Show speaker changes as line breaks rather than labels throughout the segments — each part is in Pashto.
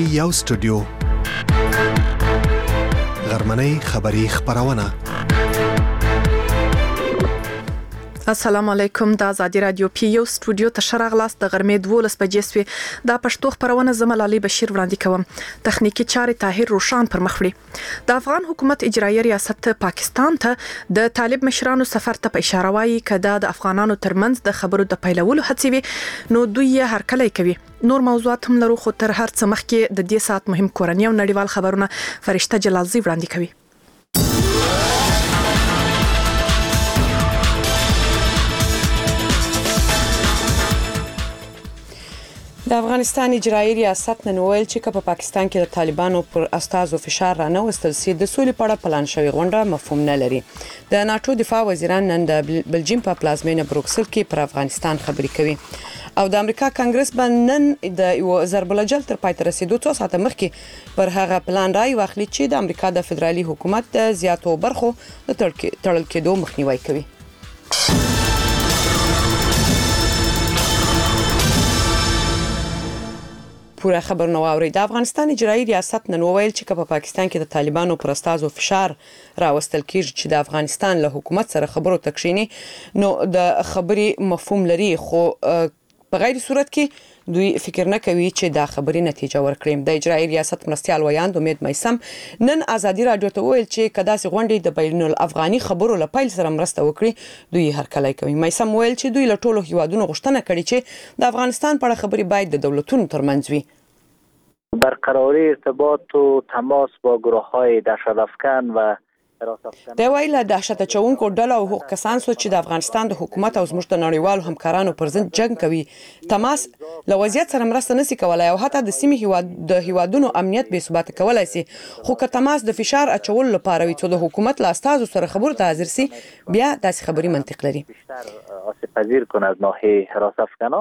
یو سټوډیو غرمنۍ خبری خبرونه.
السلام علیکم. د ازادي رادیو پی یو سټوډیو ته شرغلاس د غرمې 12 بجې سوي د پښتو خبرونه زملالي بشیر وړاندې کوم. تخنیکی چارې طاهر روشان پر مخ وړي. د افغان حکومت اجرایي ریاست پاکستان ته د طالب مشرانو سفر ته په اشاره وایي کدا د افغانانو ترمنځ د خبرو د پیلولو هڅې وي نو دوی یې هرکلی کوي. نور موضوعات هم لرو خو تر هر څه مخکې د دې سات مهم کورنۍ او نړیوال خبرونه فرشته جلالزی وړاندې کوي. د افغانستان اجرایي ریاست نن ویل چې په پاکستان کې د طالبانو پر استازو فشار رانه وستل سي د سولې په اړه پلان شوی غونډه مفهوم نه لري. د ناتو دفاع وزیران نن د بلجیم په پلازمینه بروکسل کې پر افغانستان خبري کوي او د امریکا کانګرس باندې نن د ضرب الجل تر پای ته رسیدو 2 ساعته مخکې پر هغه پلان راي واخلي چې د امریکا د فدرالي حکومت د زیاتو برخو د تړل کېدو مخنیوي کوي. پوره خبر نو اوري. د افغانستان اجرایي ریاست نن ویل چې په پاکستان کې د طالبانو پر استازو فشار راوستل کیږي چې د افغانستان له حکومت سره خبرو تکشینی نو د خبري مفهوم لري خو په غیر صورت کې دوی فکر نه کوي چې دا خبري نتیجه ورکړي. د اجرایي ریاست مرستيال ویاند امید مېسم نن ازادي رادیو ته ویل چې کدا سي غونډې د بین الافغاني خبرو لپاره سره مرسته وکړي دوی هرکلی کوي. مېسم ویل چې دوی له ټولو هیوادونو غوښتنه کړې چې د افغانستان په اړه خبري باید د دولتونو ترمنځ وي.
برقراری ارتباط و تماس با گروه‌های دهشت‌افکن و
د ویله دهشت اچونکو ډله او حقوق کسان سو چې د افغانستان د حکومت او زموږ د نړیوالو همکارانو پر ضد جنگ کوي تماس له وضعیت سره مرسته نشي کولای او حتی د سیمې هیوادونو امنیت به ثبات کولای شي خو که تماس د فشار اچول لپاره وي چې د حکومت له استازو سره خبرو ته حاضر سي بیا داسې خبري منطق لري.
آسیب پذیر کنه از ناحیه حراس افغانا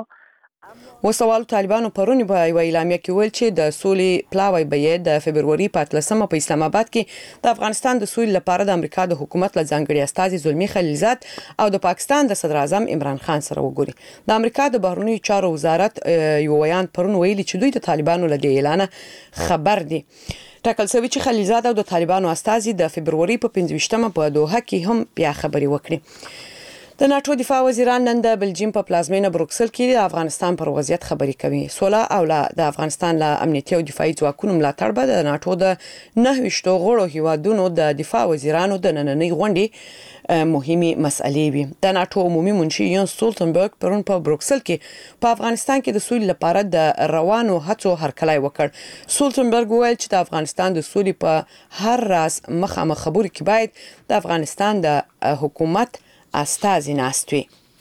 وسوال طالبانو پرونی په یو اعلامیه کې ویل چې د سولې پلاوی به د فبرवरी په 13 په اسلام آباد کې د افغانستان د سولې لپاره د امریکا د حکومت له ځانګړي استازي زلمی خلیلزاد او د پاکستان د صدر اعظم عمران خان سره وګوري. د امریکا د بهرنیو چارو وزارت یو بیان پرون ویلي چې دوی د طالبانو له دې اعلان خبر دي. ټاکل شوی چې خلیلزاد او د طالبانو استازي د فبرवरी په 15مه په دوحه کې هم بیا خبري وکړي. د ناتو دفاع وزیران نن د بلجیم په پلازمینه بروکسل کې د افغانستان پر وضعیت خبري کوي. سوله او د افغانستان له امنیتي او دفاعي ځواکونو ملاتړ به د ناتو د 9 غړو هیوادونو د دفاع وزیرانو د نننۍ غونډې مهمه مسلې وي. د ناتو عمومي منشي یون سټولټنبرګ پرون په بروکسل کې په افغانستان کې د سولې لپاره د روانو هڅو هرکلی وکړ. سټولټنبرګ وویل چې د افغانستان د سولې په هر راز مخامخ خبرو کې باید د افغانستان د حکومت استازي ناستوي.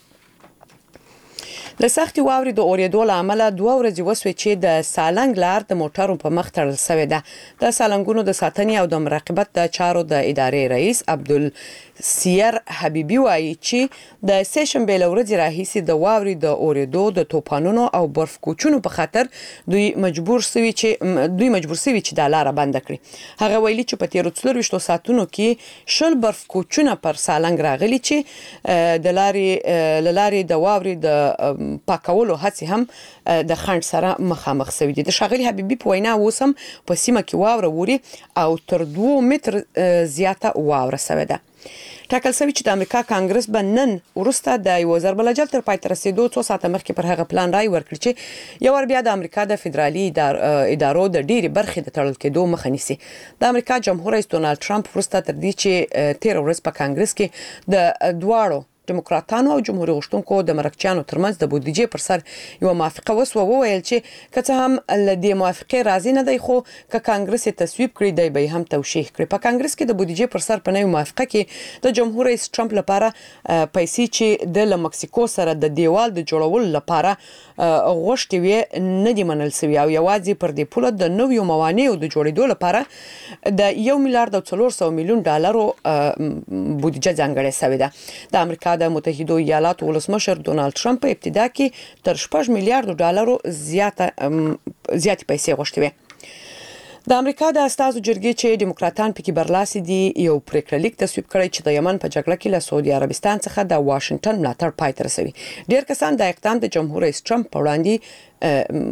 د سختي واوري د اوریدو لامل 2 ورځې وسوي چې د سالنګ لار د موټرو په مخ تړل شوې ده. د سالنګونو د ساتنې او د مراقبت د چارو د ادارې رئیس عبدالسیر حبیبي وایي چې د سیشنبه لورځ راهیسي د واوري د اوریدو د توپانونو او برف کوچونو په خاطر دوی مجبور سوي چې د لار بند کړي. هغه ویلي چې په 13 ساعتونو کې شل برف کوچونه پر سالنګ راغلي چې د لارې د واوري د پاکولو هڅې هم د خنډ سره مخامخ شوې دي. د شاغلي حبيبي په وینا وسم په سیمه کې واوره ووري او تر 2 متر زیاته واوره شوې ده. ټاکل شوی چې د امریکا کانګرس بنن ورسته د یو ضرب الجل تر پای ته رسیدو 2 ساعته مخکې پر هغه پلان راي ورکړي چې یو ور بیا د امریکا د فدرالي ادارو د ډيري برخې د تړل کېدو مخه نیسي. د امریکا جمهور رئیس ډونالد ټرمپ ورسته تر دې چې 13 ورځې په کانګرس کې د دواړو دموکراتانو او جمهوریت غوښتونکو د مرکچیانو ترمنځ د بودیجې پر سر یو موافقه وویل چې که هم ل دې موافقه راضي نه دی خو که کانګرس تصویب کړي دی به هم توشیح کړي. په کانګرس کې د بودیجې پر سر په نوې موافقه کې د جمهور رئیس ټرمپ لپاره پیسې چې د مکسیکو سره د دیوال د جوړولو لپاره غوښتي وي نه دی منل شوی او یوازې پر دې پوله د نویو موانعو د جوړېدو لپاره د 1 میلیارډ او 400 میلیون ډالرو بودیجه ځانګړې شوې ده. د امریکا د متحده ایالاتو ولسمشر ډونالد ټرمپ په ابتدا کې تر 6 میلیارډ ډالرو زیاتې پیسې غوښتي وي. د امریکا د استازو جرګې چې دیموکراتان پکې برلاسي دي یو پریکړه لیک تصویب کړی چې د یمن په جګړه کې له سعودي عربستان څخه د واشنگټن ملاتړ پای ته رسوي. ډېر کسان د اقدام د جمهور رئیس ټرمپ په وړاندې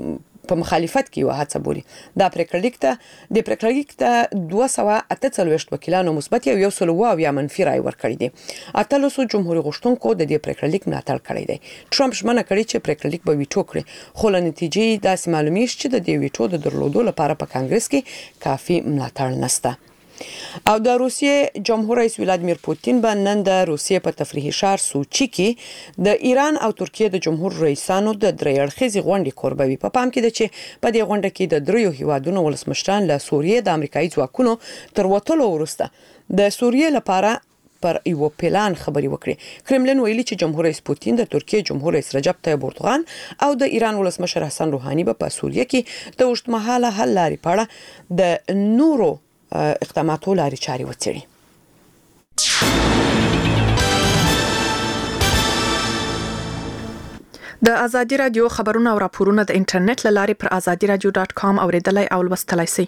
په مخالفت کې وهڅه بولي. دا پریکړلیک ته 248 وکیلانو مثبت او 100 منفي رائے ورکړي دي. 800 جمهوریت غوښتونکو د دې پریکړلیک ملاتړ کړی دی. ټرمپ ژمنه کړې چې پریکړلیک به ویټو کړي، خو له نتیجې داسې معلومیږي چې د دې ویټو د درلودو لپاره په کانګرس کې کافي ملاتړ نشته. او د روسیې جمهور رئیس ولادیمیر پوتین به نن د روسیې په تفریحي ښار سوچي کې د ایران او ترکیه د جمهور رئیسانو د درې اړخیزې غونډې کوربوي. په پام کې ده چې په دې غونډه کې د دریو هیوادونو ولسمشران له سوریې د امریکایي ځواکونو تر وټلو وروسته د سوریې لپاره پر یو پلان خبري وکړي. کرملین ویلي چې جمهور رئیس پوتین د ترکیه جمهور رئیس رجب طیب اردوغان او د ایران ولسمشر حسن روحاني به په سوریه کې د اوږدمهاله حل لارې په اړه د نورو اقداماتو لارې چارې وڅېړي.
د ازادي رادیو خبرونه او راپورونه د انټرنیټ له لارې پر azadiradio.com اوریدلای او لوستلای شئ.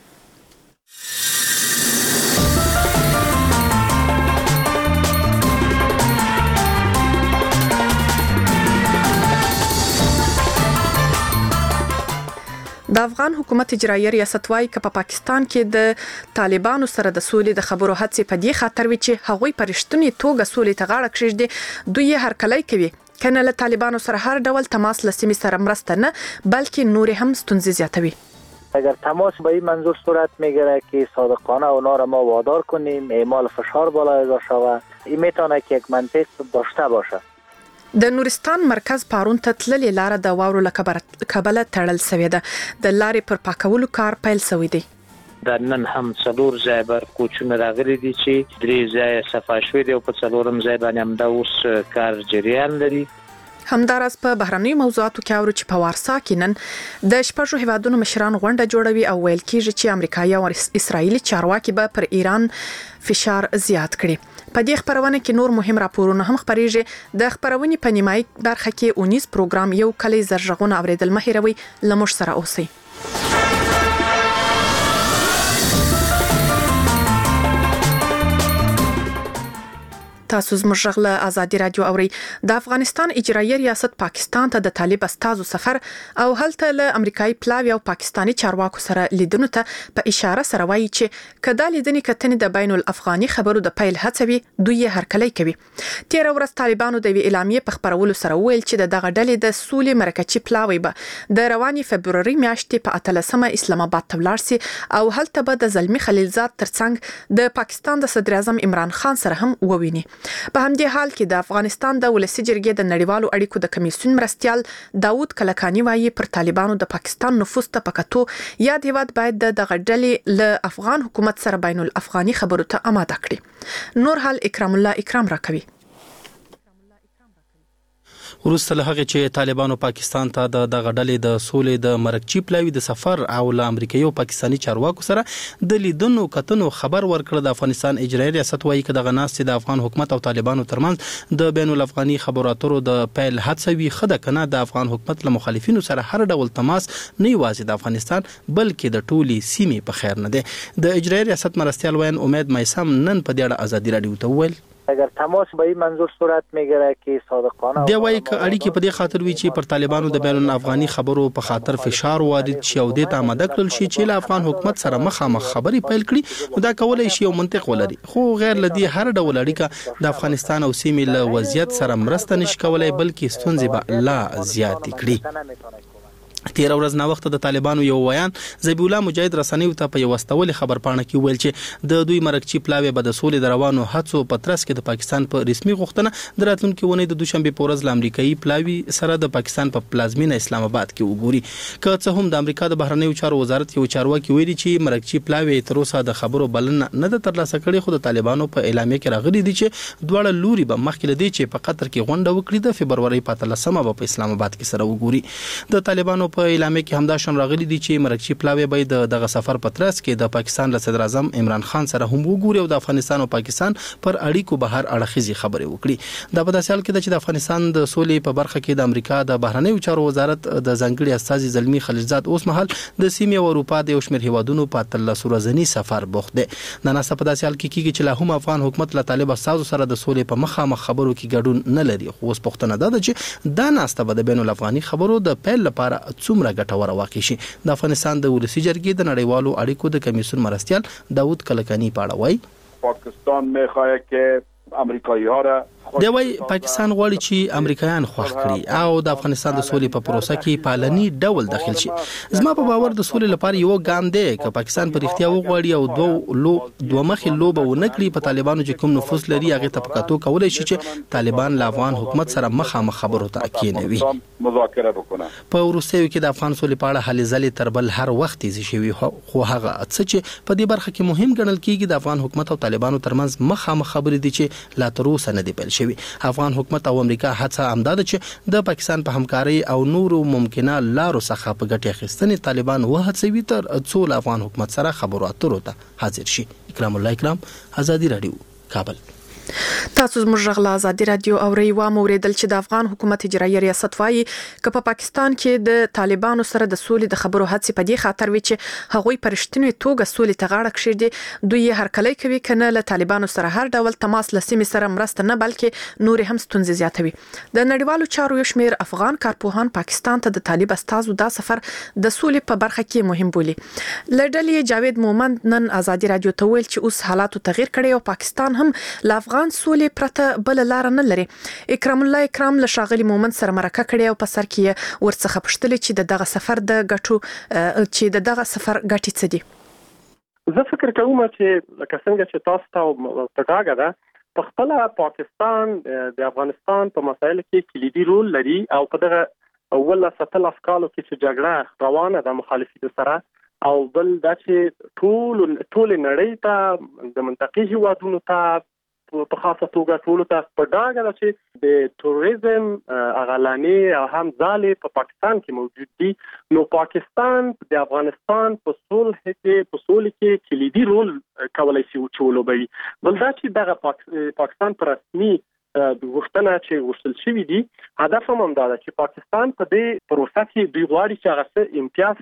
د افغان حکومت اجرایي ریاست وايي چې په پاکستان کې د طالبانو سره د سولې د خبرو هڅې په دې خاطر وي چې هغوی پرشتونی توګه سولې ته غاړه کېږدي. دوی هرکلی کوي کنه له طالبانو سره هر ډول تماس لسیمې سره مرسته نه بلکې نور هم ستونزې زیاتوي.
اگر تماس به این منظور صورت میگیره که صادقانه اونا را ما وادار کنیم اعمال فشار بالا اضافه شود، این میتونه که یک منطق داشته باشه.
د نورستان مرکز پارون ته تللې لار د واورو له کبله تړل شوې ده. د لارې پر پاکولو کار پیل شوی دی.
د نن هم څلور ځای بر کوچونه راغلي دي چې درې ځای صفا شوي دي او په څلورم ځای باندې هم دا اوس کار جریان لري.
همداراز په بهرنیو موضوعاتو کې اورو چې په وارسا کې نن د شپږو هیوادونو مشران غونډه جوړوي او ویل کېږي چې امریکایي او اسرایلی چارواکي به پر ایران فشار زیات کړي. په دې خبرونه کې نور مهم راپورونه هم خبريږي. د خبرونې په نیمایي برخه کې 19 پروګرام یو کلی زرغونه اوریدل مهیروي لمش سره اوسي. تاسو زموږ غږ ازادي رادیو اوري. د افغانستان اجرایي ریاست پاکستان ته د طالب استازو سفر او هلته له امریکایي پلاوی او پاکستانی چارواکو سره لیدنو ته په اشاره سره وایي چې کله لیدنې کتنې د بین الافغاني خبرو د پیل هڅوي دوی هرکلی کوي. تیر ورځ طالبانو د اعلامیې په خبرولو سره ویل چې دغه ډلې د سولې مرکچی پلاوی به د رواني فبروري میاشتې په 13 اسلام آباد ته ولاړ سي او هلته به د زلمی خلیلزاد ترڅنګ د پاکستان د صدر اعظم عمران خان سره هم وویني. په همدې حال کې د افغانستان د ولسی جرګې د نړیوالو اړیکو د کمیسیون مرستيال داوود کلکانی وایي پر طالبانو د پاکستان نفوذ ته پکاتو یاد هیواد باید د غډلې له افغان حکومت سره بین الافغاني خبرو ته آماده کړي. نور حال اکرام الله اکرام راکوي.
وروسته له هغه چې طالبانو پاکستان ته د غډلې د سولې د مرکچی پلاوی د سفر او له امریکایي او پاکستانی چارواکو سره د لیدنو کتنو خبر ورکړ، د افغانستان اجرایي ریاست وايي چې د غناستې د افغان حکومت او طالبانو ترمنځ د بین الافغاني خبرو اترو د پیل هڅوي خده کنه د افغان حکومت له مخالفینو سره هر ډول تماس نه یوازې د افغانستان بلکې د ټولي سیمې په خیر نه ده. د اجرایي ریاست مرستيال وین امید مایسم نن په دې اړه ازادي رادیو ته ویل
اگر تماس به این منظور صورت میگیره که صادقانه
دی وایي چې اړیکې په دې خاطر وی چې پر طالبانو د بین الافغاني خبرو په خاطر فشار وارد شي او د ته آماده کړل شي چې له افغان حکومت سره مخامخ خبري پیل کړي. دا کولای شي یو منطق ولري، خو غیر لدی هر ډول اړیکه د افغانستان او سیمې له وضعیت سره مرسته نشي کولای بلکې ستونزې به لا زیات کړي. تیر ورځ نا وخت د طالبانو یو ویان ذبیح الله مجاهد رسنیو ته په یو واستول خبر پاڼه کې ویل چې د دوی مرکچی پلاوی به د سولې د روانو هڅو په ترڅ کې د پاکستان په رسمي غوښتنه د راتلونکي ونې د دوشنبه په ورځ له امریکایي پلاوی سره د پاکستان په پلازمینه اسلام آباد کې وګوري. که څه هم د امریکا د بهرنیو چارو وزارت یو چارواکي ویلي چې مرکچی پلاوی تر اوسه د خبرو بلنه نه د ترلاسه کړي، خو د طالبانو په اعلامیه کې راغلي دي چې دواړه لوري به مخکې لدی چې په قطر کې غونډه وکړي د فبرवरी په 13 په اسلام آباد کې سره وګوري. د طالبانو په اعلامیه کې همدا شان راغلي دي چې مرکچی پلاوی به دغه سفر په ترڅ کې د پاکستان له صدر اعظم عمران خان سره هم وګوري او د افغانستان او پاکستان پر اړیکو بهر اړخیزي خبرې وکړي. دا په داسې حال کې چې د افغانستان د سولې په برخه کې د امریکا د بهرنیو چارو وزارت د ځنګړي استازي زلمی خلیلزاد اوس مهال د سیمې او اروپا د یو شمېر هیوادونو په 13 ورځنی سفر بوخت دي. د ناسا په داسې حال کې کیږي چې لا هم افغان حکومت له طالب استازو سره د سولې په مخامخ خبرو کې ګډون نه لري، خو اوس پوښتنه ده چې دا ناسته به د بین الافغاني خبرو د پیل لپاره څومره ګټوره واقع شي. د افغانستان د ولسی جرګې د نړیوالو اړیکو د کمیسیون مرستیال داوود کلکانی په اړه وایي
پاکستان میخواد که امریکایی‌ها را
دی وای پاکستان غواړي چې امریکایان خوښ کړي او د افغانستان د سولې په پروسه کې پالني ډول داخل شي. زما په باور د سولې لپاره یو ګام دی چې پاکستان په اړتیا وغواړي او دوه مخې لوبه ونکړي. په طالبانو چې کوم نفوذ لري هغه ته پکاتو کولای شي چې طالبان له افغان حکومت سره مخامخ خبرو ته کېنوي.
مذاکره وکړي.
په وروستیو کې د افغان سولې په اړه هلې ځلې تر بل هر وخت تیزی شوی خو هغه څه چې په دې برخه کې مهم ګڼل کېږي د افغان حکومت او طالبانو ترمنځ مخامخ خبرې دي چې لا تر اوسه نه دی پیل شوی. افغان حکومت او امریکا هڅه همداده چې د پاکستان په همکاري او نورو ممکنه لارو څخه په ګټه اخیستنې طالبان وهڅوي تر څو له افغان حکومت سره خبرو اترو ته حاضر شي. اکرام الله اکرام، آزادی رادیو، کابل.
تاسو زموږ غلا آزادي رادیو اوري و موریدل چې د افغان حکومت اجرایي ریاست وايي چې په پاکستان کې د طالبانو سره د سولې د خبرو هڅې په دې خاطر وي چې هغوی پرشتنی توګه سولې ته غاړه کښېږدي. دوی هر کله کوي کنه له طالبانو سره هر ډول تماس لسمې سره مرسته نه بلکې نور هم ستونزې زیاتوي. د نړیوالو چارو یو شمېر افغان کارپوهان پاکستان ته د طالب استازو دا سفر د سولې په برخه کې مهم بولي. لړډلې جاوید مومند نن آزادي رادیو ته ویل چې اوس حالات تغیر کړي او پاکستان هم له افغان سولې پرته بل لار نه لري. اکرام الله اکرام له ښاغلي مومند سره مرکه کړې او په سر کې ورڅخه پوښتنه چې دغه سفر د ګټو چې دغه سفر ګټي څه دي.
زه فکر کوم چې لکه څنګه چې تاسو ته په ډاګه ده په خپل پاکستان د افغانستان په مسایلو کې کلیدي رول لري او په دغه اول 17 کالو کې چې جګړه روانه ده مخالفینو سره او بل دا چې ټول نړۍ ته د منطقي هیوادونو ته په خاصه توګه ټول ته په ډاګه ده چې د تروریزم اغلانی او هم ځالې په پاکستان کې موجود دي. نو پاکستان د افغانستان په صلح کې کلیدي رول کولای شي ولوبوي. بل دا چې دغه پاکستان پر رسمي غوښتنه چې وصل شوی دي هدف هم دا ده چې پاکستان په دې پروسه کې دوی غواړي چې هغه امتیاز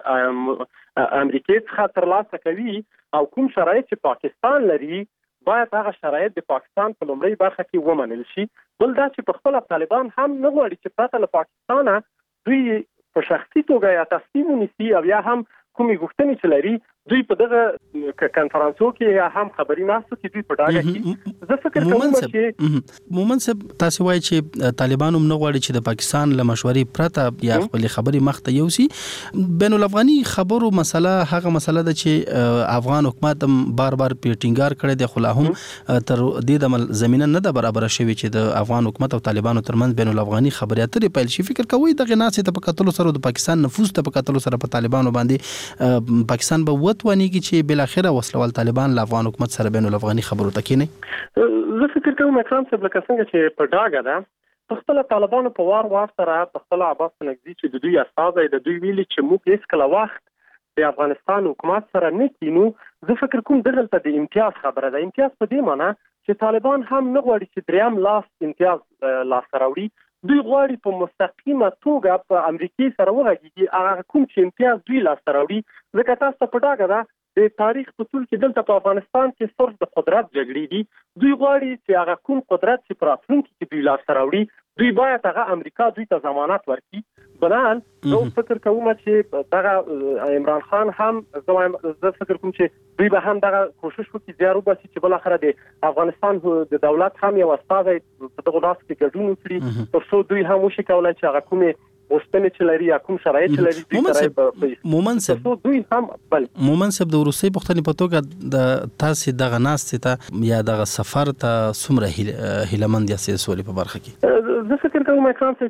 چې امریکا څخه ترلاسه کوي او کوم شرایط چې پاکستان لري باید هغه شرایط د پاکستان په لومړی برخه کې ومنل شي. بل دا چې په خپل طالبان هم نه غواړي چې پرته له پاکستانه دوی په شخصي توګه یا تصمیم ونیسي او یا هم کومې غوښتنې چې لري دوی په دغه کانفرنسو کې یا هم خبري ناسو کې دوی په ډاګه کې زه فکر کوم چې
مومند صاحب تاسو وایي چې طالبان هم نه غواړي چې د پاکستان له مشورې پرته یا خپل خبري مخته یوسي. بین الافغاني خبرو مسله هغه مسله ده چې افغان حکومت بار بار پیټینګار کړی دی خو لا هم تر دې د زمينه نه ده برابر شوی چې د افغان حکومت او طالبانو ترمنځ بین الافغاني خبري اترې پیل شي. فکر کوي دغه ناسې ته په کتلو سره د پاکستان نفوذ ته په کتلو سره په طالبانو باندې پاکستان به وتوانیږي چې بل اخره وسلوال طالبان له افغان حکومت سره بین الافغاني خبرو ته کېني.
زه فکر کوم اکرام صاحب لکه څنګه چې په ډاګه ده په خپل طالبانو په وار سره په خپل عباس نګزي چې د دوی استازي د دوی ویلي چې موږ هیڅ کله وخت د افغانستان حکومت سره نه کینو. زه فکر کوم دغه د امتیاز خبره ده. امتیاز په دې معنی چې طالبان هم نه غواړي چې دریم لاس امتیاز لاس راوړي. دوی غواړي په مستقیمه توګه په امریکای سره وغږیږي هغه کوم چې امتیاز دوی لاس راوړي. ځکه تاسو په ډاګه ده د تاریخ په ټول کې دلته په افغانستان کې صرف د قدرت جګړې دي. دوی غواړي چې هغه کوم قدرت چې پر راتلونکي کې دوی لاس راوړي دوی باید هغه امریکا دوی ته ضمانت ورکړي. بلان نو فکر کوم چې دغه عمران خان هم زه فکر کوم چې دوی به هم دغه کوشش وکړي زیار وباسي چې بل اخره د افغانستان د دولت هم یو استازی په دغه لاس کې ګډون وکړي تر څو دوی هم وشي کولای چې هغه کومه وستنه چې لري یا کوم شرایط چې لري
مومند صاحب
دوی هم بل
مومند صاحب د روسي پښتني په توګه د تاسو دغه ناست ته یا دغه سفر ته څومره هیلمند یا سولې په برخه کې
زه فکر کوم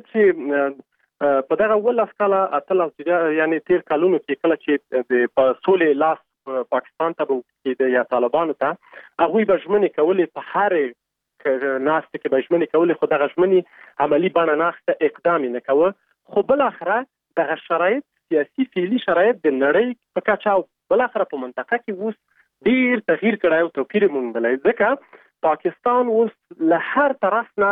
چې په دغه ول اسکاله اتل یعنی 13 کلونو کې کله چې د سولې لاس پاکستان ته وکړي یا طالبانو ته هغه به ژمنې کولې په هر ناست کې به ژمنې کولې خو دغه ژمنې عملی بڼه نه اقدام نه کوي. خو بل اخره دغه شرایط سیاسي فعلی شرایط د نړۍ په کچه بل اخره په منطقه کې اوس ډیر تغییر کړی او توپیر موندلی ځکه پاکستان اوس له هر طرف نه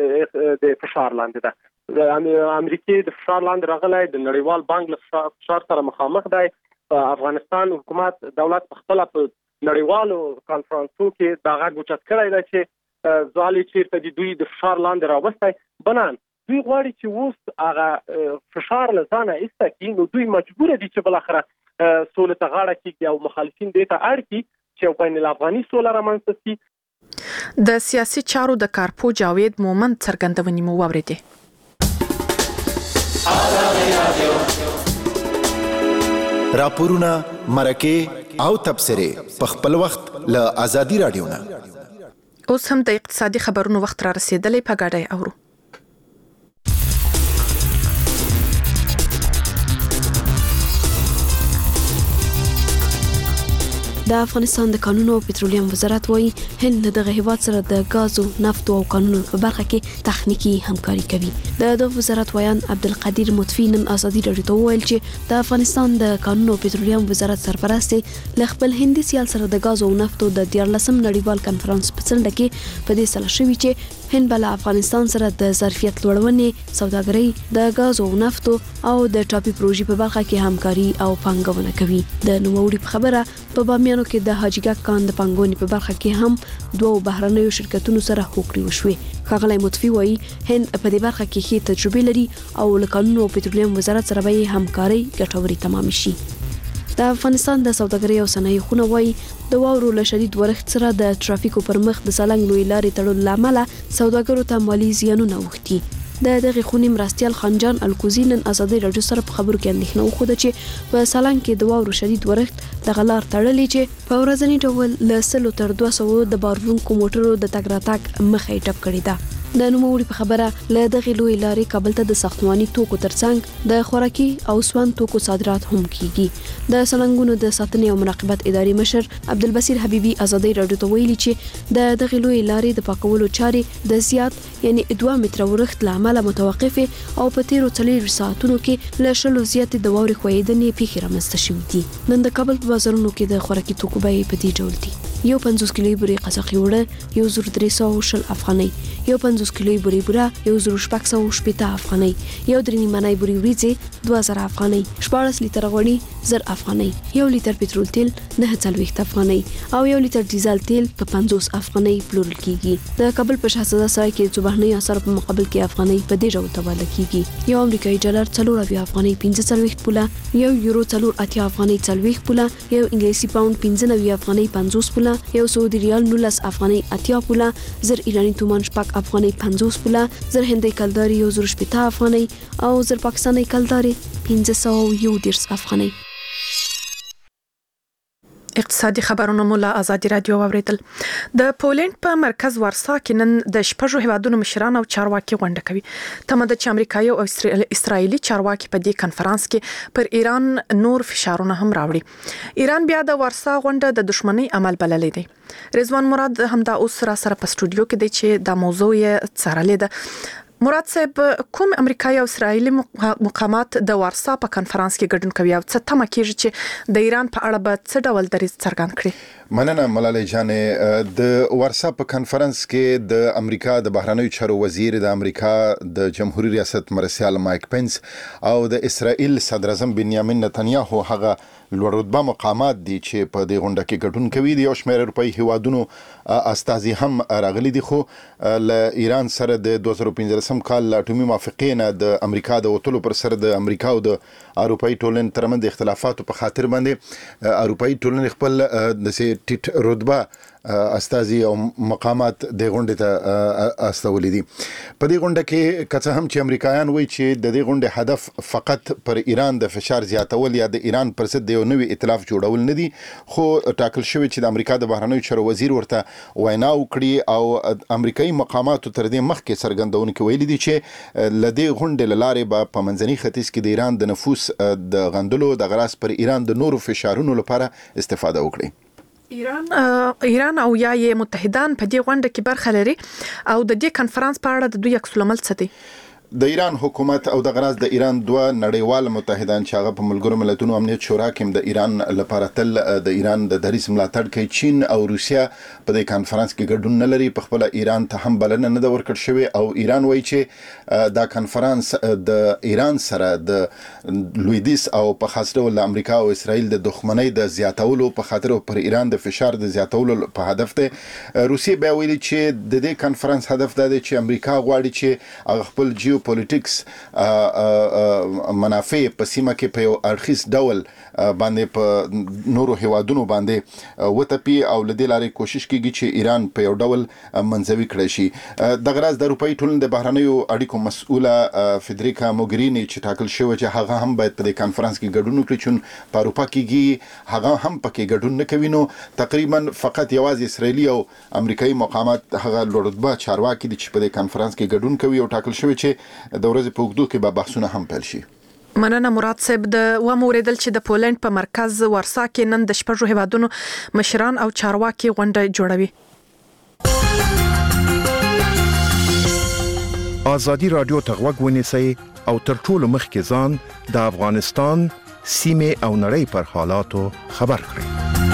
د فشار لاندې ده. امریکای د فشار لاندې راغلی د نړیوال بانک له فشار سره مخامخ دی. افغانستان حکومت دولت خپل په نړیوالو کانفرنسو کې دا غږ اوچت کړی دی چې ځالې چیرته دوی د فشار لاندې راوستی. بنان دوی غواړي چې اوس هغه فشار له ځانه ایسته کړي، نو دوی مجبور دي چې بالاخره سولې ته غاړه کېږدي او مخالفین دې ته اړ کړي چې یو بین الافغاني سوله رامنځته شي.
د سیاسي چارو د کارپو جاوید مومند څرګندونې مو واورېدې.
راپورونه، مرکې او تبصرې په خپل وخت له آزادي رادیو نه.
اوس هم د اقتصادي خبرونو وخت را رسیدلی، په ګډه اورو.
د افغانستان د کانونو او پټرولیم وزارت وایي هند دغه هیواد سره د غازو، نفتو او کانونو په برخه کې تخنیکی همکاري کوي. د وزارت وایان عبدالقدیر مطفی نن آزادي رادیو ته وویل چې د افغانستان د کانونو او پټرولیم وزارت سرپرست ل خپل هندي سیال سره د غازو او نفتو د 14 نړیوال کانفرنس په څنډه کې په دې سره شوی چې هند بل افغانستان سره د ظرفیت لوړونې، سوداګرۍ، د غازو او نفتو او د ټاپي پروژې په برخه کې همکاري او پانګونه کوي. د نوموړي په خبره په بامیانو کې د حاجیګا کان د پانګونې په برخه کې هم دوه بهرنیو شرکتونو سره هوکړې وشوې. ښاغلی مطفی وایي هند په دې برخه کې ښې تجربې لري او له کانونو او پټرولیم وزارت سره به همکاري ګټورې تمام شي. د افغانستان د سوداګرۍ او صنایع خونه وایي د واورو له شدید ورښت سره د ترافیکو پر مخ د سالنګ لوی لارې تړلو له امله سوداګرو ته مالي زیانونه اوښتي. د دغه خونې مرستیال خانجان الکوزی نن آزادي رادیو سره په خبرو کې اندېښنه وښوده چې په سالنګ کې د واورو شدید ورښت دغه لار تړلې چې په ورځني ډول له 100 تر 200 د باروونکو موټرو د تګ راتګ مخه یې ټپ کړې ده. د نوموړي په خبره له دغه لوی لارې کابل ته د ساختماني توکو ترڅنګ د خوراکي او سون توکو صادرات هم کیږي. د سالنګونو د ساتنې او مراقبت ادارې مشر عبدالبصیر حبیبي آزادي رادیو ته ویلي چې د دغه لوی لارې د پاکولو چارې د زیات یعنی 2 متره ورښت له امله متوقفه او په تیرو 4 ساعتونو کې له 100 زیاتې د واورې ښویېدنې پیښې رامنځته شوې دي. نن د کابل په بازارونو کې د خوراکي توکو بیې په دې ډول دي: یو 50 کیلویي بورې قزاقي وړه 1310 افغانۍ، یو 50 کیلویي بورې بوره 1680 افغانۍ، یو 3 نیمه بورې وریځې 2000 افغانۍ، 14 لیتر غوړي 1000 افغانۍ، یو لیتر پټرول تیل 940 افغانۍ او یو لیتر ډیزل تیل په 50 افغانۍ پلورل کیږي. د کابل په شاهزاده سرای کې بهرنۍ اثر په مقابل کې افغانۍ په دې ډول تبادله کیږي: یو امریکایي ډالر 4 افغانۍ 45 پوله، یو یورو 4 افغانۍ 40 پوله، یو انګلیسي پاوند 95 افغانۍ 50 پوله، یو سعودي ریال 19 افغانۍ 80 پوله، 1000 ایرانی تومان 6 افغانۍ 50 پوله، 1000 هندۍ کلداري 1080 افغانۍ او 1000 پاکستاني کلداري 510 افغانۍ.
اقتصادي خبرونه مولا آزادي رادیو واوریدل. د پولند په مرکز وارسا کې نن د 6 هیوادونو مشران او چارواکي غونډه کوي. تمه ده چې امریکایي او اسرایلی چارواکي په دې کنفرانس کې پر ایران نور فشارونه هم راوړي. ایران بیا د وارسا غونډه د دښمنۍ عمل بللې دی. رضوان مراد هم دا اوس را سره په سټوډیو کې دی چې دا موضوع یې څارلې ده. مراد صاحب، کوم امریکایي او اسرایلی مقامات د وارسا په کنفرانس کې ګډون کوي او څه تمه کیږي چې د ایران په اړه به څه ډول دریځ څرګند کړي؟
مننه ملالۍ جانې. د وارسا په کنفرانس کې د امریکا د بهرنیو چارو وزیر، د امریکا د جمهوریت ریاست مرستیال مایک پنس او د اسرائیل صدر اعظم بنیامین نتنیاهو هغه لوړ رتبه مقامات دي چې په دې غونډه کې ګډون کوي. د یو شمېر اروپایي هیوادونو استازي هم راغلي دي، خو له ایران سره د 2015 کال اټومي موافقې نه د امریکا د وټولو پر سر د امریکا او د اروپایي ټولنې ترمنځ د اختلافاتو په خاطر باندې اروپایي ټولنې خپل د ټیټ رتبه استازي او مقامات د غونډې ته استولې دي. په دې غونډه کې که هم چې امریکایان وایي چې د دې غونډې هدف فقط پر ایران د فشار زیاتول یا د ایران پر ضد یو نوی ائتلاف جوړول نه دي، خو ټاکل شوی چې د امریکا د بهرنیو چارو وزیر ورته وینا وکړي او امریکایي مقاماتو تر دې مخکې څرګندونه کې ویلي دي چې لدې غونډې لارې به په منځني ختیځ کې د ایران د نفوس د غندلو د غراس پر ایران د نورو فشارونو لپاره استفاده وکړي.
ایران او یا متحدان په دې غونډه کې برخه لري او د دې کنفرانس په اړه د دوی عکس العمل څه دی؟
د ایران حکومت او د غراز د ایران دوه نړیوال متحدان چې هغه په ملګرو ملتونو امنیت شورا کې د ایران لپاره تل د ایران د دریځ ملاتړ کوي. چین او روسیا په دې کنفرانس کې ګډون نه لري، په خپل ایران ته هم بلنه نه ورکړل شوی او ایران وایي چې دا کنفرانس د ایران سره د لویدیس او په خاص ډول د امریکا او اسرائیل د دښمنۍ د زیاتولو په خاطر پر ایران د فشار د زیاتولو په هدف دی. روسیا بیا ویلي چې د دې کنفرانس هدف دا دی چې امریکا غواړي چې خپل جیوپولیټکس منافع په سیمه کې په یو اړخیز ډول باندې په نورو هیوادونو باندې وتپی او لدې لارې کوشش کیږي چې ایران په یو ډول منځوي کړی شي. د غراز د اروپאי ټولنې د بهرنیو اړیکو مسؤله فدریکا موګرینی چې ټاکل شوی چې هغه هم باید په دې کانفرنس کې ګډون وکړي چې په اروپا کې هغه هم پکې ګډون نه کوي. نو تقریبا فقط یوازې اسرائیلي او امریکایي مقامات هغه لوړرتبه چارواکي دي چې په دې کانفرنس کې ګډون کوي او ټاکل شوی چې د ورځې په اوږدو کې به بحثونه هم پیل شي.
مننه مراد صاحب. د وموریدل چې د پولند په مرکز ورسا کې نن د شپږو هیوادونو مشران او چارواکي غونډه جوړوي.
ازادي رادیو ته غوږ ونیسئ او تر ټولو مخکې ځان د افغانستان سیمه او نړۍ پر حالاتو خبر کړئ.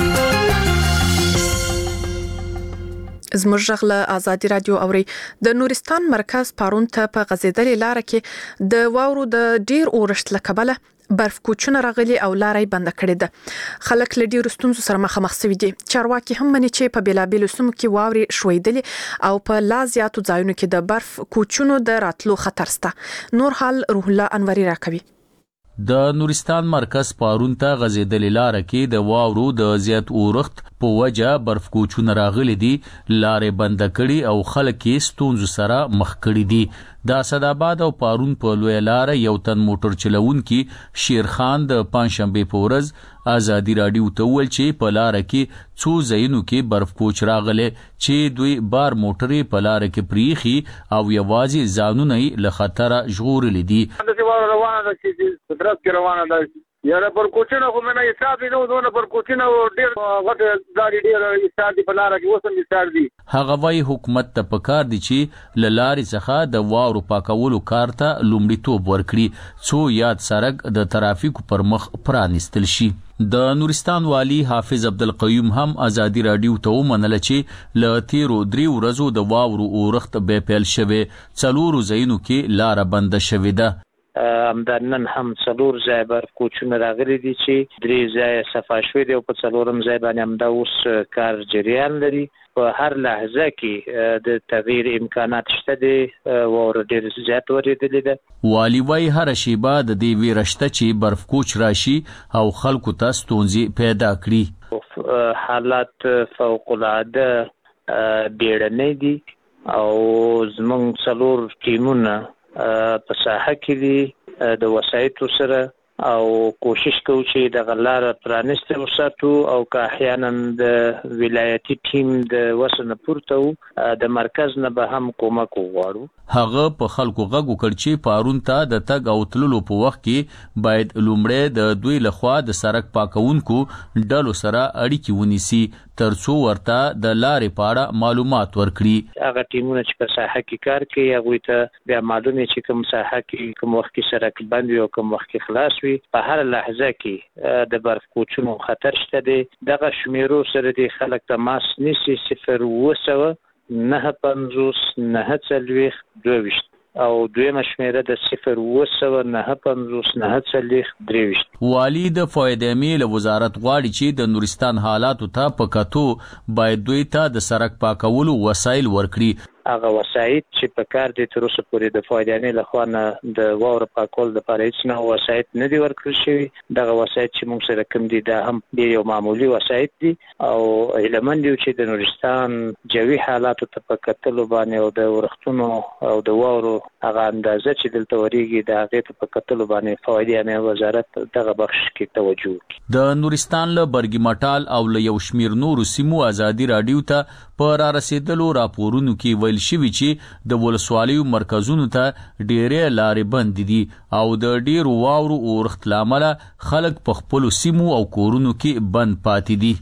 زموږ غږ له ازادي رادیو اوري. د نورستان مرکز پارون ته په غزیدلې لار کې د واورو د ډیر اورښت له کبله برف کوچونه راغلي او لارې بند کړې ده. خلک له ډیرو ستونزو سره مخامخ شوي دي. چارواکي هم مني چې په بیلابیلو سیمو کې واورې شویدلې او په لا زیاتو ځایونو کې د برف کوچونو د راتلو خطر شته. نور حال روح الله انوري راکوي.
د نورستان مرکز پارون ته غزیدلې لار کې د واورو د زیات اورښت په وجه برف کوچونه راغلي دي، لارې بند کړي او خلک یې ستونزو سره مخ کړي دي. د اسداباد او پارون په لوی لار یو تن موټر چلوونکي شیرخان د پنځشنبه په ورځ ازادي رادیو ته ویل چې په لار کې څو ځایونو کې برف کوچ راغله چې دوی بار موټرې په لار کې پریخي او یوازې ځانونه له خطر ژغورلي دي.
روانه ده چې قدرت کې روانه ده یاره پر کوچنه خو مې نه حساب نه ودونه پر کوچنه ډیر غټ ګاډي ډیر حساب دی په لار کې وسم حساب دی.
هغه وايي حکومت ته پکار دي چې لارې څخه د واورو پاکولو کار ته لومړیتوب ورکړي څو یاد سړک د ترافیکو پر مخ پرانستل شي. د نورستان والی حافظ عبدالقیوم هم ازادي رادیو ته ومنله چې له تیرو 3 ورځو د واورو اورښت به پیل شوی، 4 ځایونو کې لار بند شوې ده.
همدارنن هم 4 ځای برف کوچونه راغلي دي چې 3 ځای صفا شوي دي او په 4م ځای باندې همدا اوس کار جریان لري. په هر لحظه کې د تغییر امکانات شته دي او ډېر زیات ورېدلې ده.
والی وايي هر شیبه د دې ویره شته چې برف کوچ راشي او خلکو ته ستونزې پیدا کړي.
حالات فوق العاده بیړنی دي او زموږ 4 ټیمونه په ساحه کې دي د وسایطو سره او کوشش کوو چې د غلار پرانسته وساتو او که احیانا د ولایتي ټیم د وسنه پورته د مرکز نه به هم کومک وغواړو.
هغه په خلکو غږ وکړ چې پارون ته د تګ او تللو په وخت کې باید لومړی د دوی لخوا د سړک پاکونکو ډلو سره اړیکې ونیسي ترڅو ورته د لارې په اړه معلومات ورکړي.
هغه ټیمونه چې په ساحه کې کار کوي هغوی ته بیا معلومه چې کوم ساحه کې کوم وخت کې سړک بند وي او کوم وخت کې خلاص وي. په هر لحظه کې د برف کوچونو خطر شته دی. دغه شمیرو سره د خلک تماس نیسي 0 950 940 22 او دویمه شمیره د 0 950 940 23.
والی د فایده‌مي له وزارت غواړي چې د نورستان حالاتو ته په کتو باید دوی ته د سړک پاکولو وسایل ورکړي.
هغه وسایل چې په کار دي تر اوسه پورې د فایده‌مي له خوا نه د واورو پاکول د لپاره هیڅ نه وسایل نه دي ورکړل شوي. دغه وسایل چې موږ سره کوم دي دا هم یو معمولی وسایل دي او هیلهمند یو چې د نورستان جوي حالاتو ته په کتلو باندې او د ورښتونو او د واورو هغه اندازه چې دلته وريږي د هغې ته په کتلو باندې فایده‌مي وزارت دغه بخش کې توجه وکړي.
د نورستان له برګي مټال او له یو شمیر نورو سیمو ازادي رادیو ته په را رسیدلو راپورونو کې ویل شوی چې د ولسوالیو مرکزونو ته ډېرې لارې بند دي او د ډېرو واورو اورښت له امله خلک په خپلو سیمو او کورونو کې بند پاتې دي.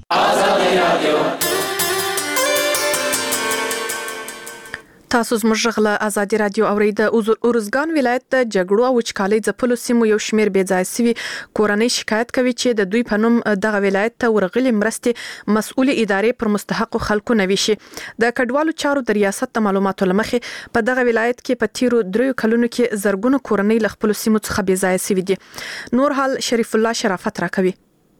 تاسو زموږ غږ له ازادي رادیو اورئ. د ارزګان ولایت د جګړو او وچکالۍ ځپلو سیمو یو شمیر بې ځای سوي کورنۍ شکایت کوي چې د دوی په نوم دغه ولایت ته ورغلي مرستې مسؤل ادارې پر مستحقو خلکو نه ویشي. د کډوالو چارو د ریاست د معلوماتو لمخې په دغه ولایت کې په تیرو 3 کلونو کې زرګونه کورنۍ له خپل سیمو څخه بې ځای سوي دي. نور حال شریف الله شرافت راکوي.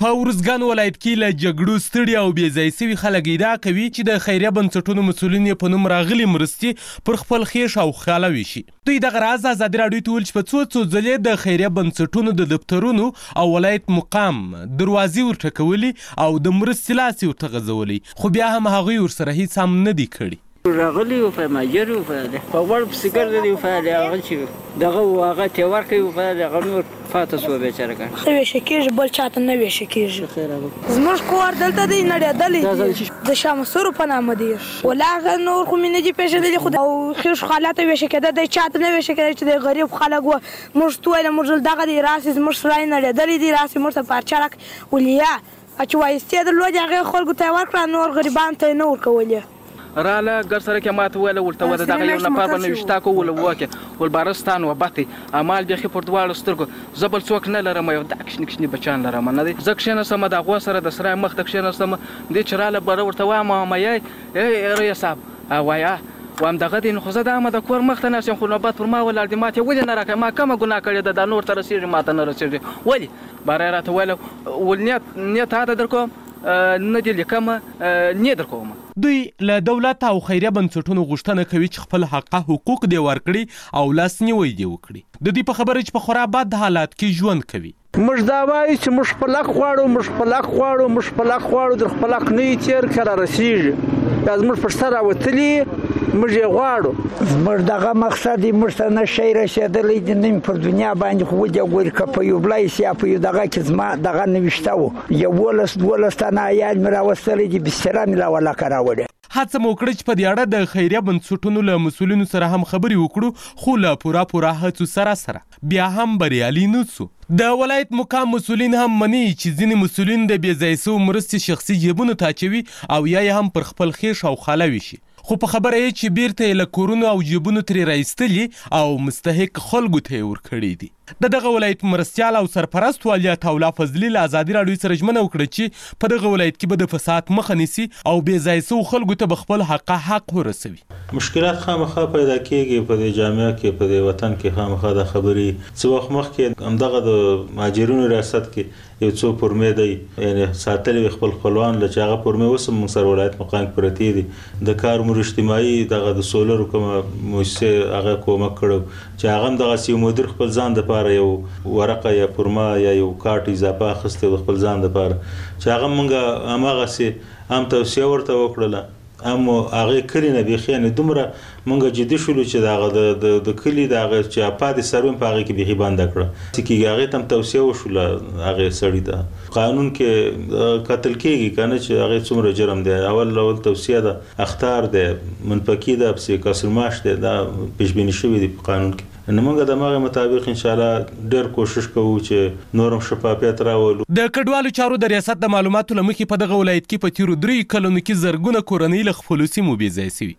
په ورزګان ولایت کې له جګړو ستړي او بې ځای سوي خلک ادعا کوي چې د خیریه بنسټونو مسؤلین په نوم راغلي مرستې پر خپل خیش او خاله ویشي. دوی دغه راز ازادي راډیو ته ویل چې په څو ځلې د خیریه بنسټونو د دفترونو او ولایت مقام دروازې ورټکولي او د مرستې لاس ورته غځولي، خو بیا هم هغوی ورسره هیڅ هم نه دي کړي.
راغلی و په ماجر و په غوړ پسې ګرځېدی و په هغه چې دغه هغه ته ورکوي و په هغه نور فاته شو بیچاره کړ.
نه ویشي کېږي بل چاته نه ویشي کېږي. زموږ کور دلته دی نړېدلی د شامسورو په نامه دی، ولا هغه نور خو مې نه دي پېژندلي، خو او ښه خالاته ویشي کېده دی چاته نه ویشي کېده چې د غریب خلک وه. موږ ته ویله موږ دغه دی راسې زموږ سړی نړېدلی دی، راسې موږ ته پارچه راکړه ولیا چې وایستې درلودې هغې خلکو ته یې ورکړه، نور غریبانو ته یې نه ورکولې.
راله ګر سره کې ماته ویله ورته وده دغه یو نفر به نوشتا کو ول وکه ول بارستان و باتې امال بیخي پر دواړو سترګو زه بل څوک نه لرم، یو د کشنی بچان لرم نه دی. زه کښېناستم د هغو سره د سرای مخ ته کښېناستم، دې چې راله بره ورته وایم مامه رئیس صاحب وایه وایم دغه دی نو خو زه د د کور مخ ته ناست یم، خو نوبت پر ما ولاړ دی، ما ته ولې نه راکوې، ما کومه ګناه کړې ده دا نور ته رسېږي ما ته نه رسېږي. ولې باره یې راته ویله ول نیت هاته در کوم نه دې لیکمه نه در کوم.
دوی له دولت او خیریه بنسټونو غوښتنه کوي چې خپل حقوق دې ورکړي او لاسنیوی دې وکړي. د دې په خبره چې په خورا بد حالات کې ژوند کوي.
موږ دا وایو چې موږ خپل حق غواړو، موږ خپل حق غواړو، موږ خپل حق غواړو، در خپل حق نه یې تېر کړه رسېږي، دا زموږ پر سر راوتلي موږ یې غواړو.
زموږ دغه مقصد یې موږ ته نه شی رسېدلی دی، نه مې پر دنیا باندې خو ودې ګوري که په یو بلایس یا په یو دغه کې زما دغه نوشته و 11 تنه عیال مې راوستلی دي، بستره مې لا ولکه راوړې.
هڅه مو وکړه چې په دې اړه د خیریه بنسټونو له مسؤلینو سره هم خبرې وکړو، خو له پوره هڅو سره بیا هم بریالي نه سو. د ولایت مقام مسؤلین هم مني چې ځینې مسؤلین د بې ځای سوو مرستې شخصي جیبونو ته اچوي او یا هم پر خپل خیش او خاله ویشي، خو په خبره یې چې بیرته یې له کورونو او جیبونو ترې راایستلي او مستحق خلکو ته یې ورکړي دي. دغه ولایت مرستیال او سرپرست والي عطاالله فضلي له ازادي راډیو سره ژمنه وکړه چې په دغه ولایت کې به د فساد مخه نیسي او بې ځای سوو خلکو ته به خپل حق ورسوي.
مشکلات خامخا پیدا کیږي په دې جامعه کې، په دې وطن کې خامخا د خبرې څه وخت مخکې همدغه د مهاجرینو ریاست کې یو څو پرمې دی، یعنی ساتلي خپل خپلوان له چې هغه پرمې اوس هم موږ سره ولایت مقام کې پرتې دي. د کار امور اجتماعي دغه د سولر کومه مؤسسې هغه کومک کړو چې هغه هم دغسې یو مدیر خپل ځان دپاره یو ورقه یا پرما یا یو کارت اضافه اخیستی د خپل ځان دپاره چې هغه موږ هماغسې هم توصیه ورته وکړله، هم هغې کلي نه بیخي یعنې دومره موږ جدي شولو چې د د کلي د هغه چې اپاتې سرویم په هغې کې بیخي بنده کړه چې کېږي هغې ته هم توصیه وشوله هغې سړي ته. قانون کې قتل کېږي که نه چې هغې څومره جرم دی، اول توصیه ده، اخطار دی، منفقي ده، پسې کسرماش دی، دا پیشبیني شوي دي په قانون کې. نو موږ د هغې مطابق انشاءالله ډېر کوشش کوو چې نور هم شفافیت راولو.
د کډوالو چارو د ریاست د معلوماتو له مخې په دغه ولایت کې په تیرو 3 کلونو کې زرګونه کورنۍ له خپلو سیمو بې ځای سوي.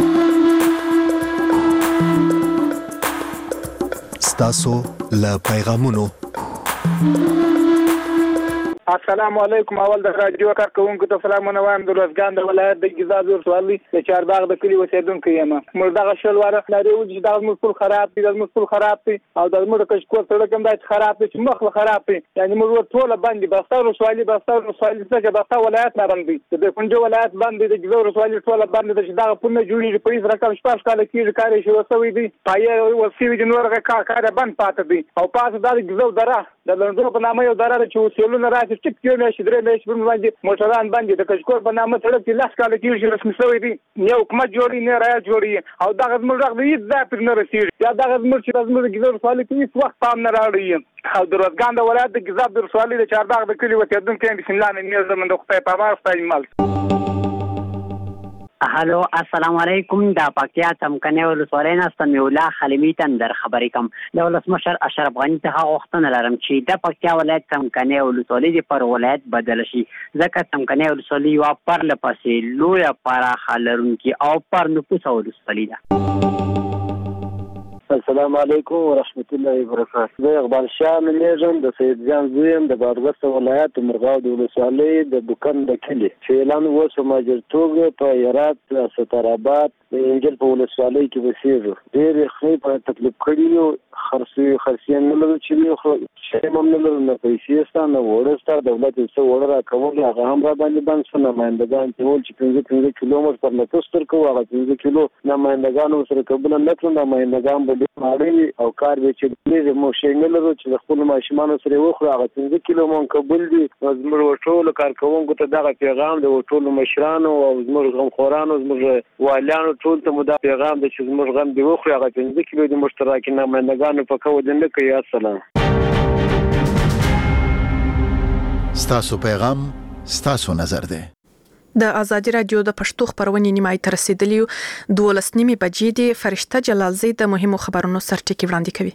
ستاسو له پیغامونو.
السلام علیکم. اول د رادیو کارکونکو ته سلامونه وایم. د روزګان د ولایت د ګیزاب ولسوالۍ د چارباغ د کلي اوسېدونکی یم. موږ دغه شل واره لري چې دغه موږ ټول خراب دي، دغه موږ ټول خراب دي او د موږ کشکول سړک هم داسې خراب دی چې مخ خراب دی، یعنی موږ ټول باندې بستر ولسوالۍ څخه بستا ولایت نه باندې د کنجو ولایت باندې د ګیزاب ولسوالۍ ټول باندې چې دغه پونه جوړیږي په هیڅ رقم شپږ کال کېږي کار یې شوی دی، پایې وسیوي د نور کار بند پاتې دی او پاسه د ګیزاب دره د لندن په نامه یو دره چې وسیلونه راځي چې کیو مې شدري مې شپږ باندې موټران باندې د کشکول په نامه سړک کې لاس کال کېږي رسمي شوی دی، یو حکومت جوړي نه راځي جوړي او دغه زموږ د هیڅ ځای پر نه رسیږي، یا دغه زموږ چې زموږ د ګیزاب ولسوالۍ کې هیڅ وخت پام نه راوړي او د روزګان د ولایت د ګیزاب ولسوالۍ د چارباغ د کلي اوسېدونکی بسم الله مې زموږ د خدای په امان خدای مال.
هلو السلام علیکم. د پکتیا څمکنیو ولسوالۍ نه سمیع الله خلیمي تندر خبرې کوم. د ولسمشر اشرف غني څخه غوښتنه لرم چې د پکتیا ولایت څمکنیو ولسوالۍ د پر ولایت بدل شي، ځکه څمکنیو ولسوالۍ یوه پرله پسې لویه پراخه لرونکې او پر نفوسه ولسوالۍ ده.
السلام علیکم ورحمت الله وبرکاته. زه اقبال شاه نومیږم، د سید جان زوی یم، د بادغیس ولایت مرغاب د ولسوالۍ د بوکن د کلي. فعلا اوس په مهاجرتوب په هرات سترآباد د انجیل په ولسوالۍ کې اوسېږو. ډېر یخنۍ په تکلیف کړي یو، خرڅیان نه لرو چې شی هم نه لرو، نه پیسې شته نه اوړه شته. دولت یې څه اوړه راکول هغه هم راباندې بند شو. نمایندګان چې ول چې 15 کیلومتر پر نفس ورکوو، هغه 15 کیلو نمایندګانو سره قبول نه کړو. نمایندګان به ډېر ماړه او کار به چې ډېر موږ شی نه لرو چې د خپلو ماشومانو سره وخورو. هغه 15 کیلو مونږ قبول دي. زموږ ټولو کارکوونکو ته دغه پیغام د ټولو مشرانو او زموږ غمخورانو زموږ والیانو ټول ته مو دا پیغام دی چې زموږ غم دې وخوري. هغه 15 کیلو د مشترکې نمایندګانو په کوو دې نه کوي. السلام.
ستاسو پیغام ستاسو نظر دی.
د ازادي رادیو د پښتو خبرونې نیمای تر رسیدلی 12:30 بجې د فرشته جلالزی د مهمو خبرونو سرټکی وړاندې کوي.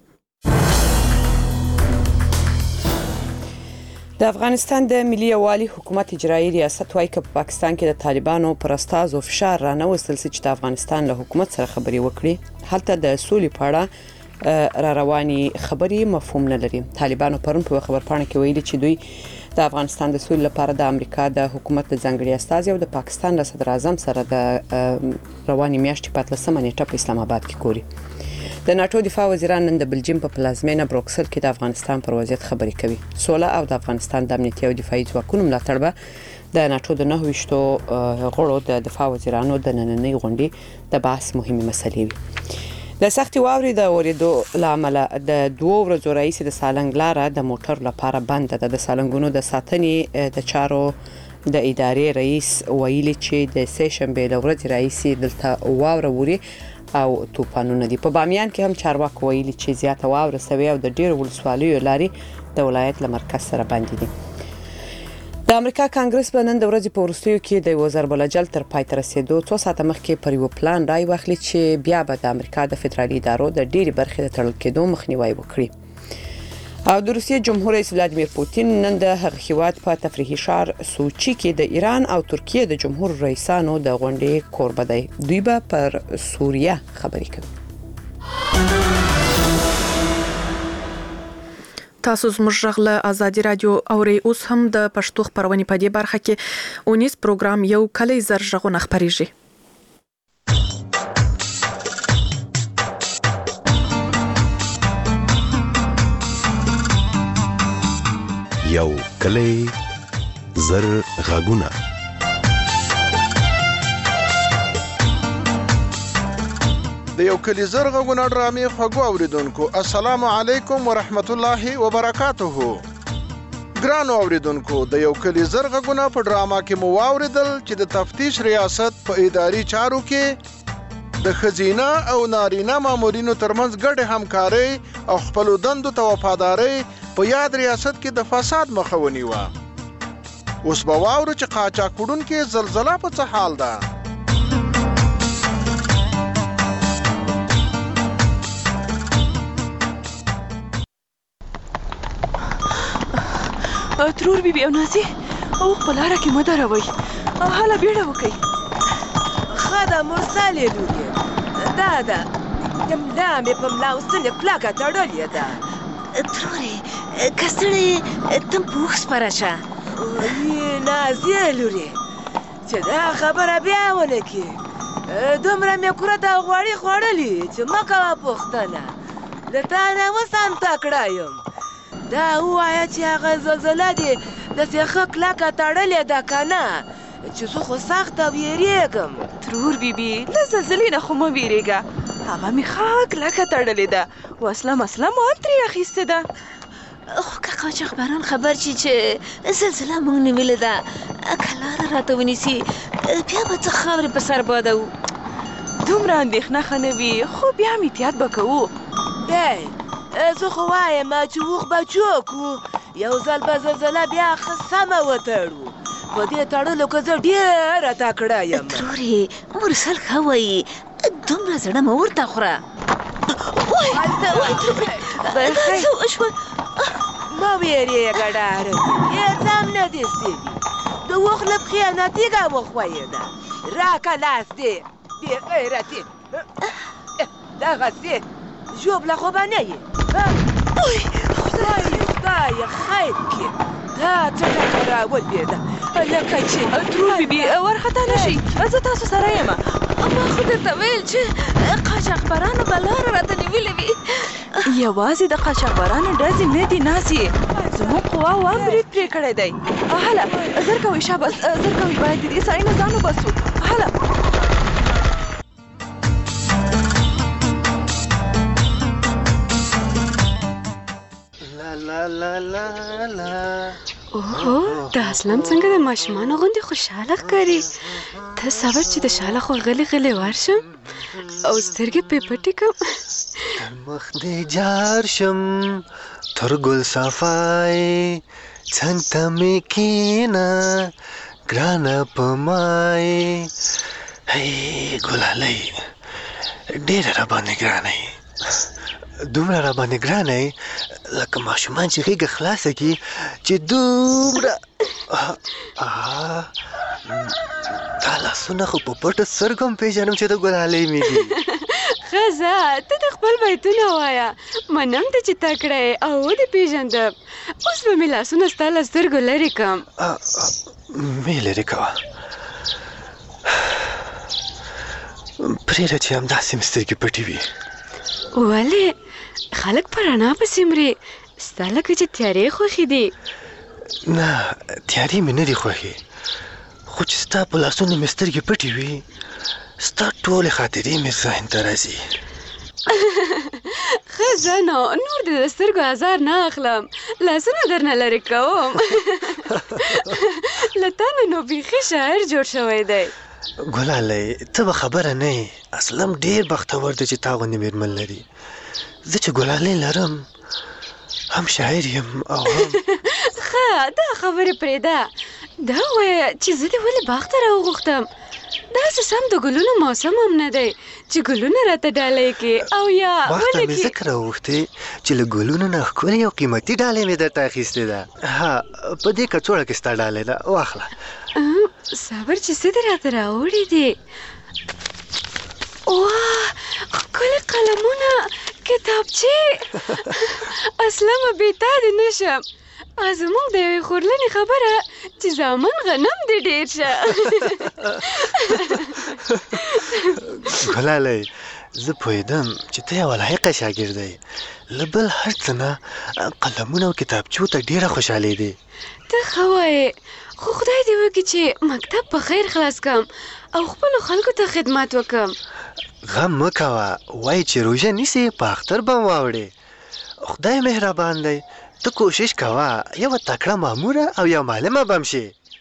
د افغانستان د ملي یووالي حکومت اجرایي ریاست وايي چې په پاکستان کې د طالبانو پر استازو فشار رانوستل چې د افغانستان له حکومت سره خبري وکړي. هلته د سولې پاړه را رواني خبري مفهوم نه لري. طالبانو پرون په خبرپاڼه کې ویلي چې دوی د افغانستان د سولې لپاره د امریکا د حکومت د ځانګړي استازي او د پاکستان د صدر اعظم سره د رواني میاشتې په 13 نیټه په اسلام آباد کې کوري. د ناتو دفاع وزیران نن د بلجیم په پلازمینه بروکسل کې د افغانستان پر وضعیت خبري کوي. سوله او د افغانستان د امنیتي او دفاعي ځواکونو ملاتړ به د ناتو د 29 غړو د دفاع وزیرانو د نننۍ غونډې د بحث مهمه مسلې وي. د سختي واوري د اوریدو لامل د 2 ورځو رئیس د سالنګ لاره د موټر لپاره بند ده. د سالنګونو د ساتنې د چارو د ادارې رئیس ویلي چې د سه شنبه د ورځې رئیس دلته واوره ووري او توپانونه دي. په بامیان کې هم چارواکي ویلي چې زیاته واوره سوي او د ډېر ولسوالیو لاري د ولایت له مرکز سره باندې دي. د امریکا کانګرس په نن د ورځې په وروستیو کې د وزیر بلجل تر پای ته رسیدو 2 ساعته مخکې پر یو پلان راي واخلي چې بیا به د امریکا د فدرالي ادارو د ډېری برخې د تړل کېدو مخنیوي وکړي. او د روسیې جمهور رئیس ولادیمیر پوتین نن د هغه هیواد په تفریحي ښار سوچي کې د ایران او ترکیه د جمهور رئیسانو د غونډې کوربه دی. دوی به پر سوریه خبري کوي.
تاسو زموږ غږ له ازادي رادیو اوري. اوس هم د پښتو خبرونې په دې برخه کې 19 پروګرام یو کلی زر غږونه خبريږي.
یو کلی زر غږونه.
د یو کلی زر غږونه ډرامې خوږو اوریدونکو السلام علیکم ورحمت الله وبرکاته. ګرانو اوریدونکو د یو کلی زر غږونه په ډراما کې مو واوریدل چې د تفتیش ریاست په اداري چارو کې د خزینه او نارینه مامورینو ترمنځ ګډه همکاري او خپل دندو ته وفاداري په یاد ریاست کې د فساد مخه ونیوه. اوس به واورو چې قاچاقونکو زلزلہ په څه حال ده.
ترور بی او نازي او په لاره کې مداروي حالا بیړه وکړي.
خدا مرسالې لوري دا جمله مې په ملا وستنه کلاکه تړلې ده.
تروري کسړې تم پوښ سپارشه
نازي لوري چې دا خبره بیا ونه کې دومره مې کړه دا غوړی خوړلې چې ما کا پوښتنه د تا نه وسم تکړایم. دا وایا چې هغه زلزلہ دی د څخه کلاکه تړلې ده کنه چې زه خو سخت ویریږم.
ترور بیبي له زلزلې نه خو مه ویریږه هغه مې ښه کلاکه تړلې ده وسله مسله مو هم ترې اخیستې ده.
خو که قاچاقبران خبر شي چې زلزلہ موږ نیولې ده که لاره راته ونیسي بیا به څه خاورې په سر بادوو.
دومره اندېښنه ښه نه وي خو بیا هم احتیاط به کوو.
زه خو وایم چې وخ بچو کو یو ځل به زلزلہ بیا ښه سمه وتړو. په دې تړلو که زه ډېره تکړه یم.
ترورې مرسل ښه وایي دومره زړه مه ورته خوره.
دا څه وشول؟ مه ویرېږه ډاره هېڅ هم نه دې سوي. د وخ له پښې نه تیږه وښویېده. راکه لاس دې بې غیرتې دغسې ژوبله خو به نه یې خدایه خیر کړي دا څه ټکه راولوېده لکه چې
ترور بیبي ورخطا نه شئ زه تاسو سره یم ما خو درته ویل چې قاچاقبرانو به لاره راته نیولې وي یوازې د قاچاقبرانو ډزې نه دي ناسې زموږ قواو هم برید پرې کړی دی هله زر کوئ شاباس زر کوئ باید د دې سړي نه ځان وباسو هله
اوهو دا اسلم څنګه د ماشومانو غوندې خوشحاله ښکاري ته صبر چې د شاله خوا غلی غلی ورشم او سترګې پې پټې کړم
تر مخ دې جار شم تر ګل صفای څنګ ته مې کښېنه ګرانه په مای هی ګلالۍ ډېره راباندې ګرانه یې دومره راباندې ګرانه یې لکه ماشومان چې غېږه خلاصه کړي چې دومره دا لاسونه خو په پټو سترګو هم پېژنم چې د ګلالۍ مې دي
ښځه ته د خپل بیتونه وایه منم ته چې تکړه یې او ودې پېژندم اوس به مې لاسونه ستا له سترګو لرې کړم
مې لرې کوه پرېږده چې همداسې مې سترګې پټې وي
ولې خلک په رڼا پسې مري ستا لکه چې تیارې خوښې دي
نه تیارې مې نه دي خوښې خو چې ستا په لاسونو مې سترګې پټې وي ستا ټولې خاطرې مې ذهن ته راځي
ښه زنو نور دې د سترګو ازار نه اخلم لاسونه درنه لرې کوم له تا نه نو بیخي شاعر جوړ شوی دی
ګلالۍ ته به خبره نه یې اسلم ډېر بختور دی چې تا غوندې مېرمن لري زه چې ګلالۍ لرم هم شاعر یم او هم
ښه دا خبرې پرېږده دا ووایه چې زه دې ولې باغ ته راوغوښتم داسې سم د ګلونو موسم هم نه دی چې ګلونه راته ډالۍ کړي او یا
باغ ته مې ځکه راوغوښتې چې له ګلونو نه ښکلې او قیمتي ډالۍ مې درته اخیستې ده ها په دې کڅوړه کې ستا ډالۍ ده واخله
صبر چې څه دې راته راوړي دي واه ښکلې قلمونه کتابچې اسلمه بېتا دې نه شم زموږ د یوې خورلنې خبره چې زامن غنم دې ډېر شه
ګلالۍ زه پوهېدم چې ته یوه لایقه شاګرده یې له بل هر څه نه قلمونه او کتابچو ته ډېره خوشحالېدې
ته ښه وایې خو خدای دې وکړي چې مکتب په خیر خلاص کړم او خپلو خلکو ته خدمت وکړم
غم مه کوه وایي چې روژه نیسې په اختر به واوړې خدای مهربان دی ته کوشش کوه یوه تکړه ماموره او یو معلمه به هم شې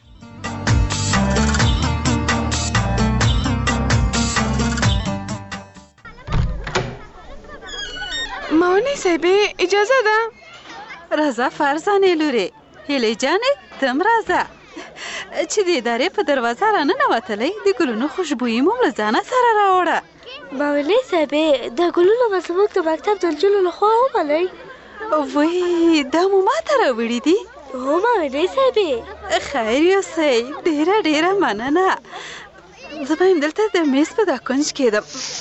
مونۍ صاحبې اجازه ده
راځه فرزانې لورې هیلې جانې تم راځه چې د ادارې په دروازه راننوتلی د ګلونو خوشبويي مو له ځانه سره راوړه
مولوي صاحبې دا ګلونه به زموږ د مکتب د نجونو لخوا ومنئ
وای دا مو ماته راوړي دي
هو مولوي صاحبې
خیر یوسئ ډېره ډېره مننه زه به یم دلته د میز په دا کنج کېدم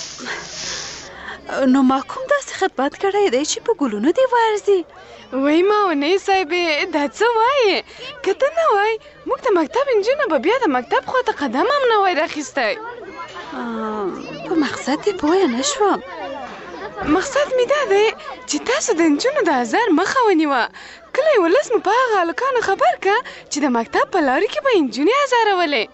نو ما کوم داسې خدمت کړی دی چې په ګلونو دې ورځي
وای مونۍ صاحبې دا څه وایې که ته نه وای موږ د مکتب نجونو به بیا د مکتب خواته قدم هم نه وای راخیستی
په مقصد دې پوه نه شوم
مقصد مې دا دی چې تاسو د نجونو د ازار مخه ونیوه کلی ولس مو په هغه هلکانو خبر که چې د مکتب په لارو کې به نجونې ازارولې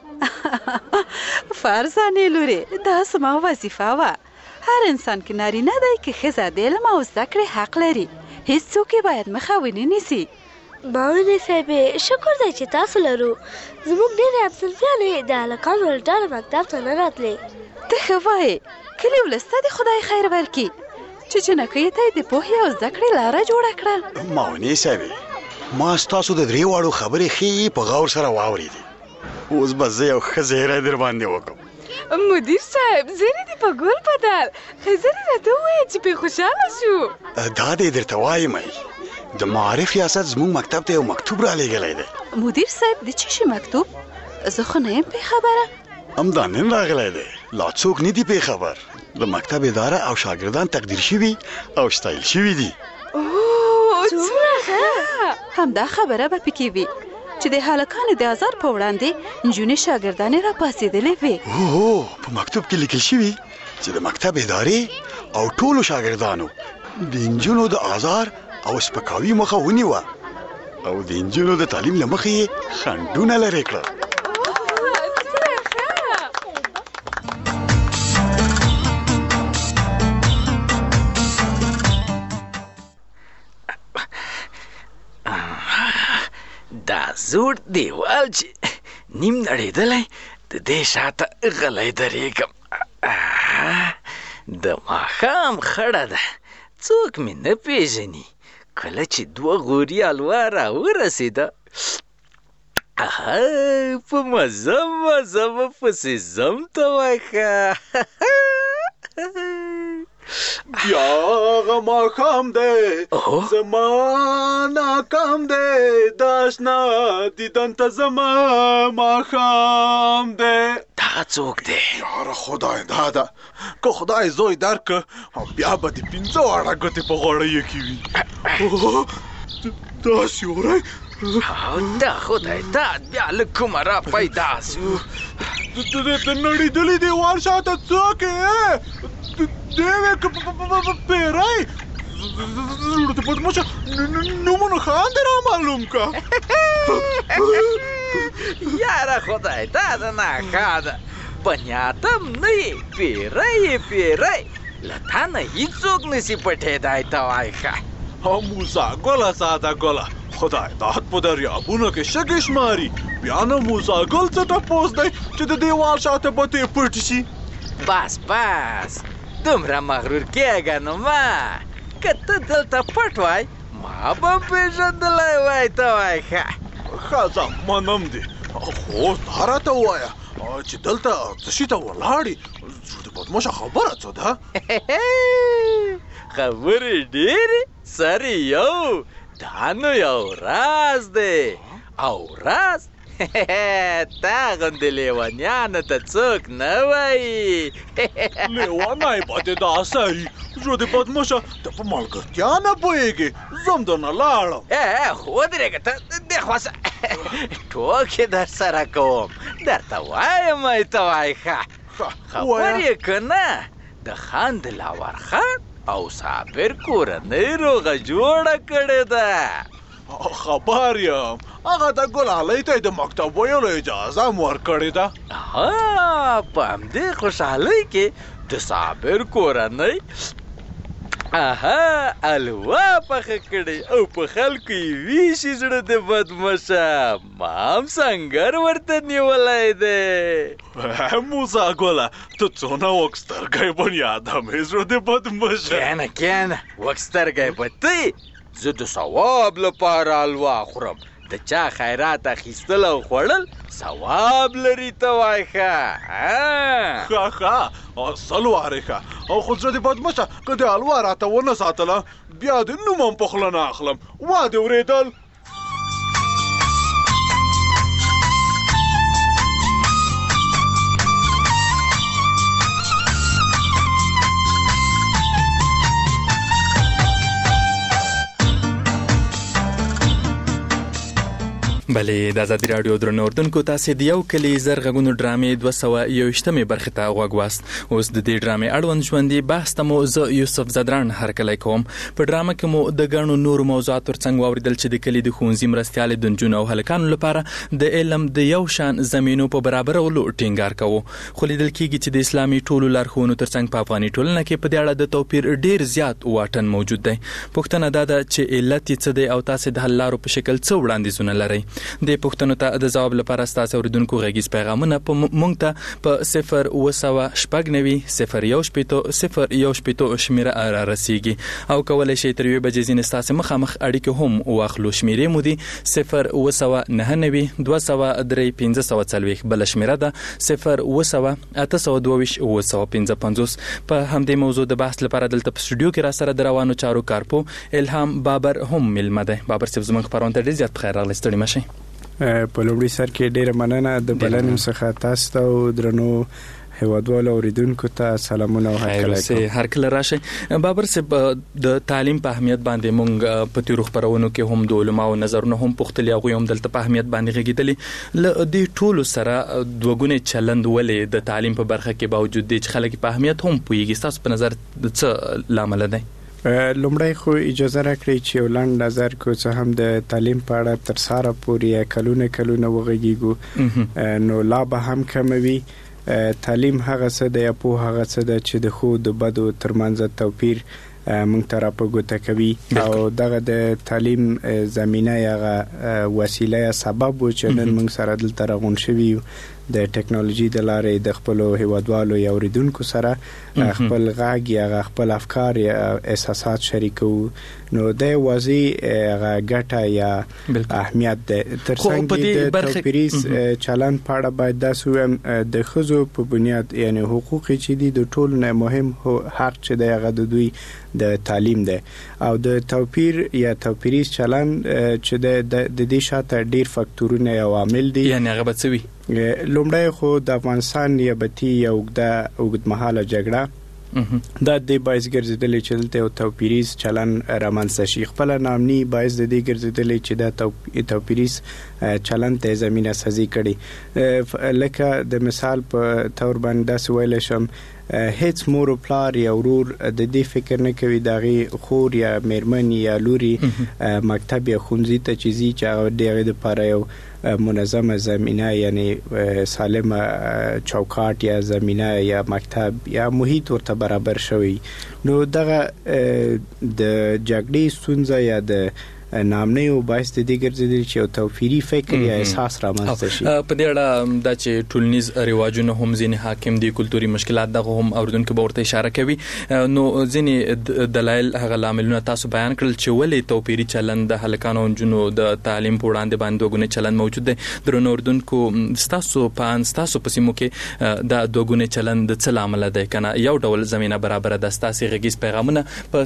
فرزانې لورې دا زما وظیفه وه هر انسان کې نارینه دی که ښځه د علم او زده کړې حق لري هیڅوک یې باید مخه ونه نیسي
مولوي صاحبې شکر دی چې تاسو لرو زموږ ډېرې همصنفیانې د هلکانو له ډله مکتب ته نه راتلې
ته ښه وایې کلي ولس ته دې خدای خیر ورکړي چې جنکیو ته یې د پوهې او زده کړې لاره جوړه کړه
مونۍ صاحبې ما ستاسو د درې واړو خبرې ښې په غور سره واورېدې اوس به زه یو ښه زهره در باندې وکړم
مدیر صاحب زیرې دې په ګل بدل خزرې راته ووایه چې پې خوشحاله شو
دا دې درته وایم د معارف ریاست زموږ مکتب ته یو مکتوب را لېږلی دی
مدیر صاحب د څه شي مکتوب زه خو نه یم پې خبره
همدا نن راغلی دی لا څوک نه دي پې خبر د مکتب اداره او شاګردان تقدیر شوي او ستایل شوي دي.
همدا خبره به پکې وي چې د هلکانو د آزار په وړاندې نجونې شاګردانې را پاڅېدلې وې.
په مکتوب کې لیکل شوي چې د مکتب ادارې او ټولو شاګردانو د نجونو د آزار او سپکاوي مخه ونیوه او د نجونو د تعلیم له مخې یې خنډونه لرې کړل.
دا زوړ دیوال چې نیم نړېدلی د دې شاته غلی درېږم. د ماښام خړه ده، څوک مې نه پیژني. کله چې 2 غوري الوا راورسېده په مزه مزه به پسې ځم ته وایخه.
بیا هغه ماښام دی زما ناکام دی، د اشنا دیدن ته زما ماښام دی.
دغه څوک دی؟
یاره خدای دا ده، که خدای زوی درکه بیا به د 5 واړه ګوتې په غوړیو کې وي. دا سیوری
دا خدای داد بیا له کومه را پیدا سو.
د نړېدلي دیوال شاته څوک یې؟ دیوې که پیری زړه ته پدمشه نومونه خان دې را معلوم که.
یاره خدای داده ناښه ده، بنیادم نه یې، پیری یې پیری. له تا نه هېڅوک نسي پټېدی ته وایښه.
موسی ګله ساده ګله خدای داد په دریابونو کې شګې شماري، بیا نه موسی ګل څه تپوس دی چې د دیوال شاته به ترې پټ شي.
بس بس دومره مغرور کېږه نو ما، که ته دلته پټ وای ما به هم پېژندلی وای ته وایښه.
ښه ځه منم دې، خو اوس دا راته ووایه چې دلته څه شي ته ولاړې؟ زړه دې بدمشه خبره څه ده؟
خبرې ډېرې سر یو، دا نو یو راز دی. او راز تا غوندې لیونیانو ته څوک نه وایي.
لیونی به دې داسه وي، زړه دې بدمشه ته په ملګرتیا نه پوهېږې، زم درنه لاړم.
ودرېږه ته دې خواڅه ټوکې در سره کوم، درته وایم ای ته وایښه. خبر یې که نه د خان دلاور خان او صابر کورنۍ روغه جوړه کړې ده.
خبر یم، هغه د ګلالۍ ته یې د مکتب ویلو اجازه هم ورکړې ده.
په همدې خوشحالۍ کې د صابر کورنۍ الوا پخه کړې او په خلکو یې ویشي. زړه د بدمشه ما هم سنګر ورته نیولی دی.
موسی ګله ته څونه وکسترګی بنیادم یې، زړه د بدمشه.
کښېنه کښېنه، وکسترګی به ته یې، زه د ثواب لپاره الوا خورم. د چا خیرات اخیستل او خوړل ثواب لري ته وایښه.
ښه اصل وارې ښه، او خو زړه دې بدمشه که د الوا راته ونه ساتله بیا د نوم هم په خوله نه اخلم. وا دې اورېدل؟
بلې د آزادي راډیو درنو اردوونکو تاسې د یو کلي زر غږونو ډرامې 221 برخې ته غوږ واست. اوس د دې ډرامې اړوند ژوندي بحث ته مو زه یوسف زدران هرکلی کوم. په ډرامه کې مو د ګڼو نورو موضوعاتو ترڅنګ واورېدل چې د کلي د ښوونځي مرستیالې د نجونو او هلکانو لپاره د علم د یو شان زمینو په برابرولو ټینګار کوو. خو لیدل کېږي چې د اسلامي ټولو لارښوونو ترڅنګ په افغاني ټولنه کې په دې اړه د توپیر ډېر زیات واټن موجود دی. پوښتنه دا ده چې علت یې څه دی او تاسې د حل لارو په شکل څه وړاندیزونه لرئ؟ د پوښتنو ته د ځواب لپاره ستاسو اوریدونکو غږیز پیغامونه په مونږ ته په 09016900180 شمیره را رسیږي او کولای شئ تر 1 بجې ځینې ستاسو مخامخ اړیکې هم واخلو. شمیرې مو دي 090923540 بل شمیره ده 080822855. په همدې موضوع د بحث لپاره دلته په سټوډیو کې را سره د روانو چارو کارپو الهام بابر هم ملمه ده. بابر صاحب زموږ خبرونه ته ډېر زیات بخیر راغلی، ستړي مشئ.
په لومړي سر کې ډېره مننه د بلنې څخه تاسو ته او درنو هیوادوالو اوریدونکو ته سلامونه او
هرکله راشي. بابر صاحب د تعلیم په اهمیت باندې مونږ په تیرو خبرونو کې هم د علماو نظرونه هم پوښتلي، هغوی هم دلته په اهمیت باندې غږېدلي. له دې ټولو سره دوګونې چلند ولې د تعلیم په برخه کې باوجود دی چې خلک په اهمیت هم پوهیږي، ستاسو په نظر څه لامل دی؟
لومړی خو اجازه راکړئ چې یو لنډ نظر کو څه هم د تعلیم په اړه تر ساره پورې کلونه وغږیږو، نو لا به هم کموي. تعلیم هغه څه دی، پوهه هغه څه ده چې د خو د بدو ترمنځ توپیر مونږ ته راپګوته کوي، او دغه د تعلیم زمینه هغه وسیله یا سبب و چې نن مونږ سره دلته راغون شوي د ټکنالوژي د لارې د خپل هیوادوالو یا اوریدونکو سره خپل غږ یا خپل افکار یا احساسات شریکو، نو د واضح هغه ګټه یا اهمیت ده. ترڅنګ د توپیریز چلند په اړه باید داسې ویم د ښځو په بنیاد یعنی حقوق چې دي د ټولو نه مهم حق چې دی هغه د دوی د تعلیم ده، او د توپیر یا توپیریز چلند چې د دې شاته ډیر فاکتورونه او عوامل دي.
یعنی هغه به څه وي؟
لومړی خو د افغانستان نیابتي یا اوږدمهاله جګړه دا د باعث ګرځیدلې چې دلته یو توپیریز چلند رامنځته شي. خپل نامني باعث د دې ګرځیدلې چې دا توپیریز چلند ته زمينه سازي کړي. لکه د مثال په تور باندې داسې ویل شم هیڅ مور او پلار یا ورور د دې فکر نه کوي دغه خور یا میرمن یا لوري مکتب یا ښوونځي ته چیزی چې دغه د پاره یو منظمه زمینه یعنی سالمه چوکاټ یا زمینه یا مکتب یا محیط ورته برابر شوی. نو دغه د جګړې ستونزه یا د نامنه او باعث د دې ګرځیدل چې یو توفیری فکر یا احساس رامنځته شي.
په دې اړه دا چې ټولنیز رواجونه هم ځینې حاکم دي، کلتوري مشکلات دغه هم اوریدونکو به ورته اشاره کوي. نو ځینې دلایل هغه لاملونه تاسو بیان کړل چې ولې توپیری چلند د هلکانو او نجونو د تعلیم په وړاندې باندې دوګونه چلند موجود دی. درنو اوریدونکو ستاسو په سیمو کې دا دوګونه چلند څه لامل دی کنه یو ډول زمينه برابر ده؟ ستاسو غږیز پیغامونه په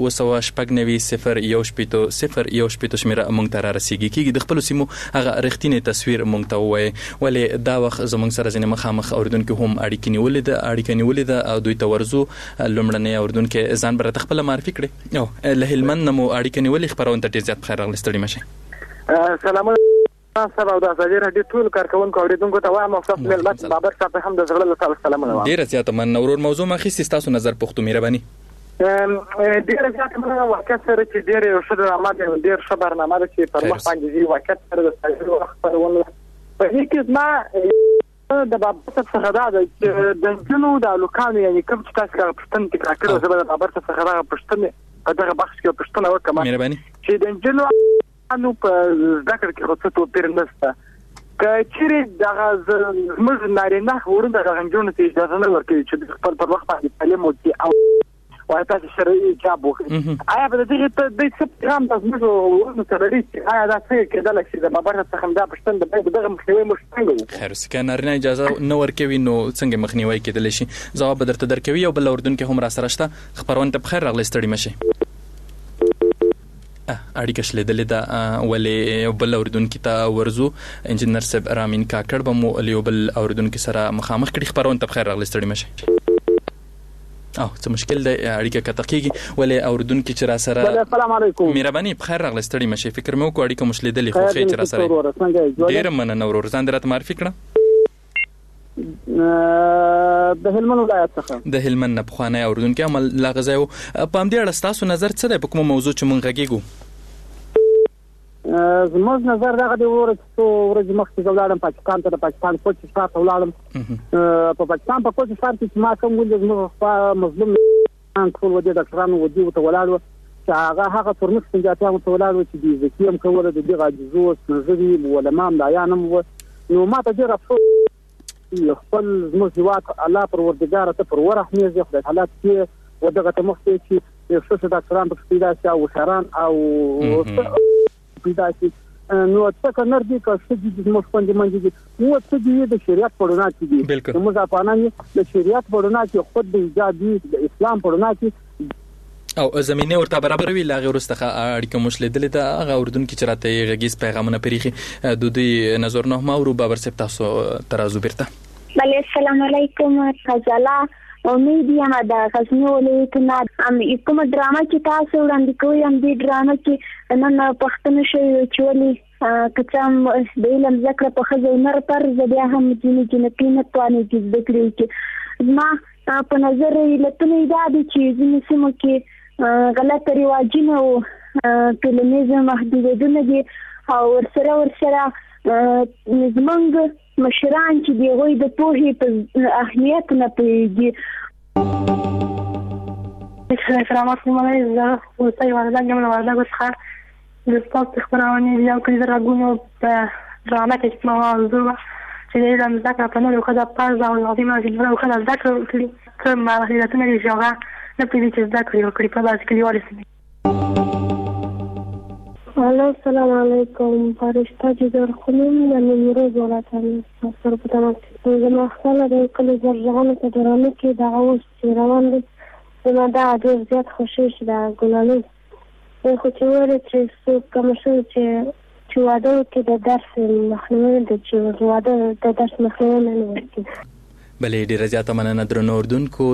0 یو شپږ شمیره مونږ ته را رسیږي کیږي د خپل سیمو هغه رښتینی تصویر مونږ ته وایي، ولې دا وخت زمونږ سره ځینې مخامخ اوریدونکو هم اړیکې نیولې ده او دوی ته ورزو لومړنۍ اوریدونکو ځان بر خپل معرفي کړي. او له هلمند نمو اړیکې نیولې خبرونه ته ډیر زیات بخیر راغلی، ستړي مشه.
سلام سره د ازادي رادیو ټول کارکونکو اوریدونکو ته وایم او تاسو ملت بابر صاحب هم د زړه له تاسو سلامونه وایم.
ډیر زیات من نورور موضوع ما خسته تاسو نظر پوښتو مهرباني.
ډیر زیات مننه واقعا سره چې ډیر یو ښه برنامه ډیر ښه برنامه ده چې پر مخ باندې دی واقعا سره د تاسو خبرونه په دې کې ما د بابر څخه دا چې د جنو د لوکانو یعنی کوم چې تاسو پښتون کې راکړو زه د بابر څخه دا پښتون په دغه بخش کې پښتون وکم چې د جنو انو په ذکر کې خاصه توپیر نشته. کچېره دغه زموږ نارینه ورته غنجونه ته اجازه نه ورکوي چې خپل پر وخت باندې تعلیم وکړي او وایي شرعي جاب وکړي. آیا په دې ته د څه پیغام تاسو ورته ترلي آیا دا څه کېدل چې د بابر څخه دا پښتون دغه مخنیوي مشتنګ
خیر سکه نارینه اجازه نه ورکوي نو څنګه مخنیوي کېدل شي؟ جواب درته درکوي او بل اوردونکو هم را سره شته. خبرونه ته بخیر راغلی، ستړي مشه. اړیکه شلیدلې ده ولې بل اوردونکو ته ورزو انجنیر صاحب رامین کاکړ به مو له بل اوردونکو سره مخامخ کړي. خبرونه ته بخیر راغلی، ستړي مشه. او څه مشکل دی اړیکه کته کیږي ولې اوردونکو چې را سره
السلام علیکم
مهرباني بخیر راغلی، ستړي مشه. فکر مې وکړ اړیکه مشلیدلې خو خې چې را سره ډیر مننه ورور ځان درته معرفي کړه.
د هلمند ولایت څخه
د هلمند نه پخوانی اوردونکو عمل لاغزایو په دې اړه تاسو نظر څه دی په کوم موضوع چې مونږ غږیږو؟
زموږ نظر دغه دی ورځ مخکې ولاړم پاکستان ته، د پاکستان کوچ ښار ته ولاړم. په پاکستان په کوچ ښار کې ما کوم ولې زموږ مظلوم ټول ودی ډاکټرانو ودی ته ولاړو چې هغه ترمخ څنګه ته ولاړو چې د زکیم کوله د دغه عجزو نظری ولما ملایانم نو ما ته ډیر افسوس خپل زموږ هیواد الله پروردګار ته پر ورحمه زه خدای حالات کې ودغه ته مخکې چې یو څه ډاکټران په پیدا شي او شران او پیدا شي نو څه کنر دي که څه دي موږ باندې منځي نو څه دي د شریعت په وړاندې کې دي موږ افغانان د شریعت په وړاندې کې خود د ایجاد د اسلام په وړاندې کې
او زمينه ورته برابر وی لاغه ورسته اړیکه مشلیدلې ده هغه اوردونکو چې راته غږیز پیغامونه پریخي د دوی نظر نه ما ورو بابر سپ تاسو ترازو بیرته
بله السلام علیکم غزاله امید یم د غزنی ولایتونه کومه ډرامه چې تاسو وړاندې کوئ هم دې ډرامه کې نن پښتنه شوی چې ولې کچام د علم ذکر په ښځو نر پر بیا هم جنتي نه تواني چې زده کړي چې زما په نظر علتونه دا دي چې ځینې سیمو کې غلط رواجونه او ټولنیز محدودیتونه دي او ورسره زمونږ مشران چې دی غوي د پوهې په اهمیت نه پوهیږي.
السلام علیکم زه اوسه وردګ یم وردګ څخه د تاسو خبرونه یو کلی راغونو په ډرامه کې موضوع چې د علم زده کړه په نوې خدا پاز او عظیمه جلوه خدا زده کړه کړي کوم مهارتونه لري چې هغه نه پوهیږي چې زده کړي په داسې کلیوالي سیمه.
السلام علیکم فرشته جگر خلوم د نیمروز ولایت سره په تماس زما خپل د کلی زرغون په درانه کې د اوس چې روان دي زما دا ډېر زیات خوشی شي د ګلالۍ خو چې وره چې څوک کوم چې واده کې د درس مخنیوي د چې واده د درس مخنیوي نه وکړي.
بلې ډیره زیاته مننه درنو اردوونکو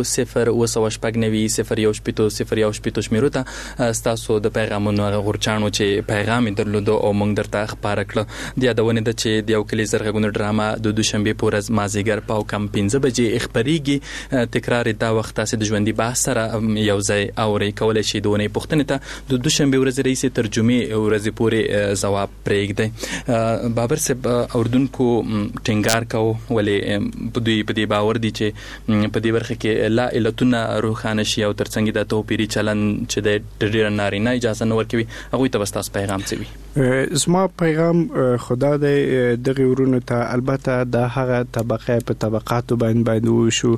0 شمیرو ته ستاسو د پیغامونو غورچانو چې پیغام درلودو او موږ درته خبره کړه د یادونه ده چې د یو کلی زرغونه ډرامه د دوشنبه په ورځ مازیګر په کم 15 بجې خبريږي تکرار دا وخت تاسو د ژوندۍ بحث سره یو ځای اوري کولای شي دونه پوښتنه ته د دوشنبه ورځ رئیس ترجمه ورځ پورې جواب پرېږدي. بابر صاحب اردوونکو ټینګار کو ولې په دې باور دي چې په دې برخه کې لا علتونه روښانه شي او ترڅنګ د توپیری چلن چې د ډیر نارینه اجازه نه ورکوي هغه ته تاسو پیغام څه وي؟
زما پیغام خدا دې دغه ورونو ته البته د هغه طبقه په طبقاتو باندې وشو.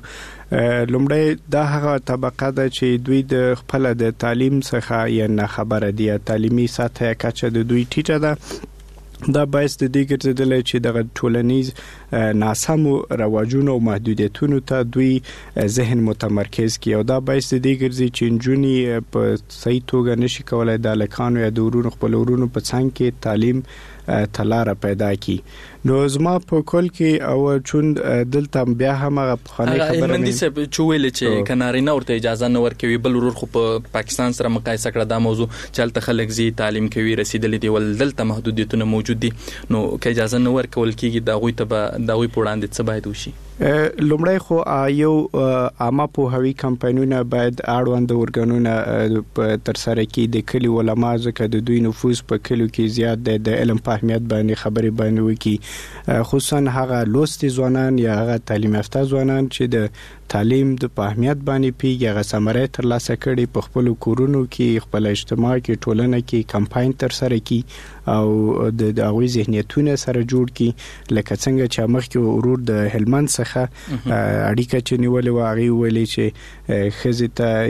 لومړی دا هغه طبقه ده چې دوی د خپل د تعلیم څخه یا نه خبره دي تعلیمي سطح کچه د دوی ټیټه ده. دا باعث د دې ګرځیدل چې د ټولنیز ناسمو رواجونو او محدودیتونو ته دوی ذهن متمرکز کی او دا باعث د دې ګرځي چې نجونی په صحیح توګه نشي کولای د لکانو یا د ورونو خپل ورونو په څنګ کې تعلیم تلاره پیدا کی. نو زما په کول کې او چون دلته بیا هم خانه خبره
مندي سه چویل چې کنارینه ورته اجازه نه ورکوي بل ورور خو په پاکستان سره مقایسه کړه دا موضوع چلته خلک زی تعلیم کوي رسیدلې دی ول دلته محدودیتونه موجود دي نو که اجازه نه ورکول کیږي دا غوي ته دا غوي پوړاندې څه باید وشي.
لومړی خو یو عامه پوهاوی کمپاینونه باید اړوند ورګانونه تر سره کې د کلی علما ځکه د دوی نفوذ په کلیو کې زیات دی د علم په اهمیت باندې خبرې باندې وکي خصوصا هغه لوستي ځوانان یا هغه تعلیم یافته ځوانان چې د تعلیم د اهمیت باندې پیږي هغه ثمره تر لاسه کړي په خپل کورونو کې خپل اجتماع کې ټولنه کې کمپاین تر سره کې او د هغوی ذهنیتونه سره جوړ کی لکه څنګه چې مخکې ورور د هلمند څخه اړیکه چې نیولې و هغه ویلي چې خزته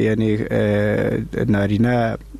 یعنی نارینه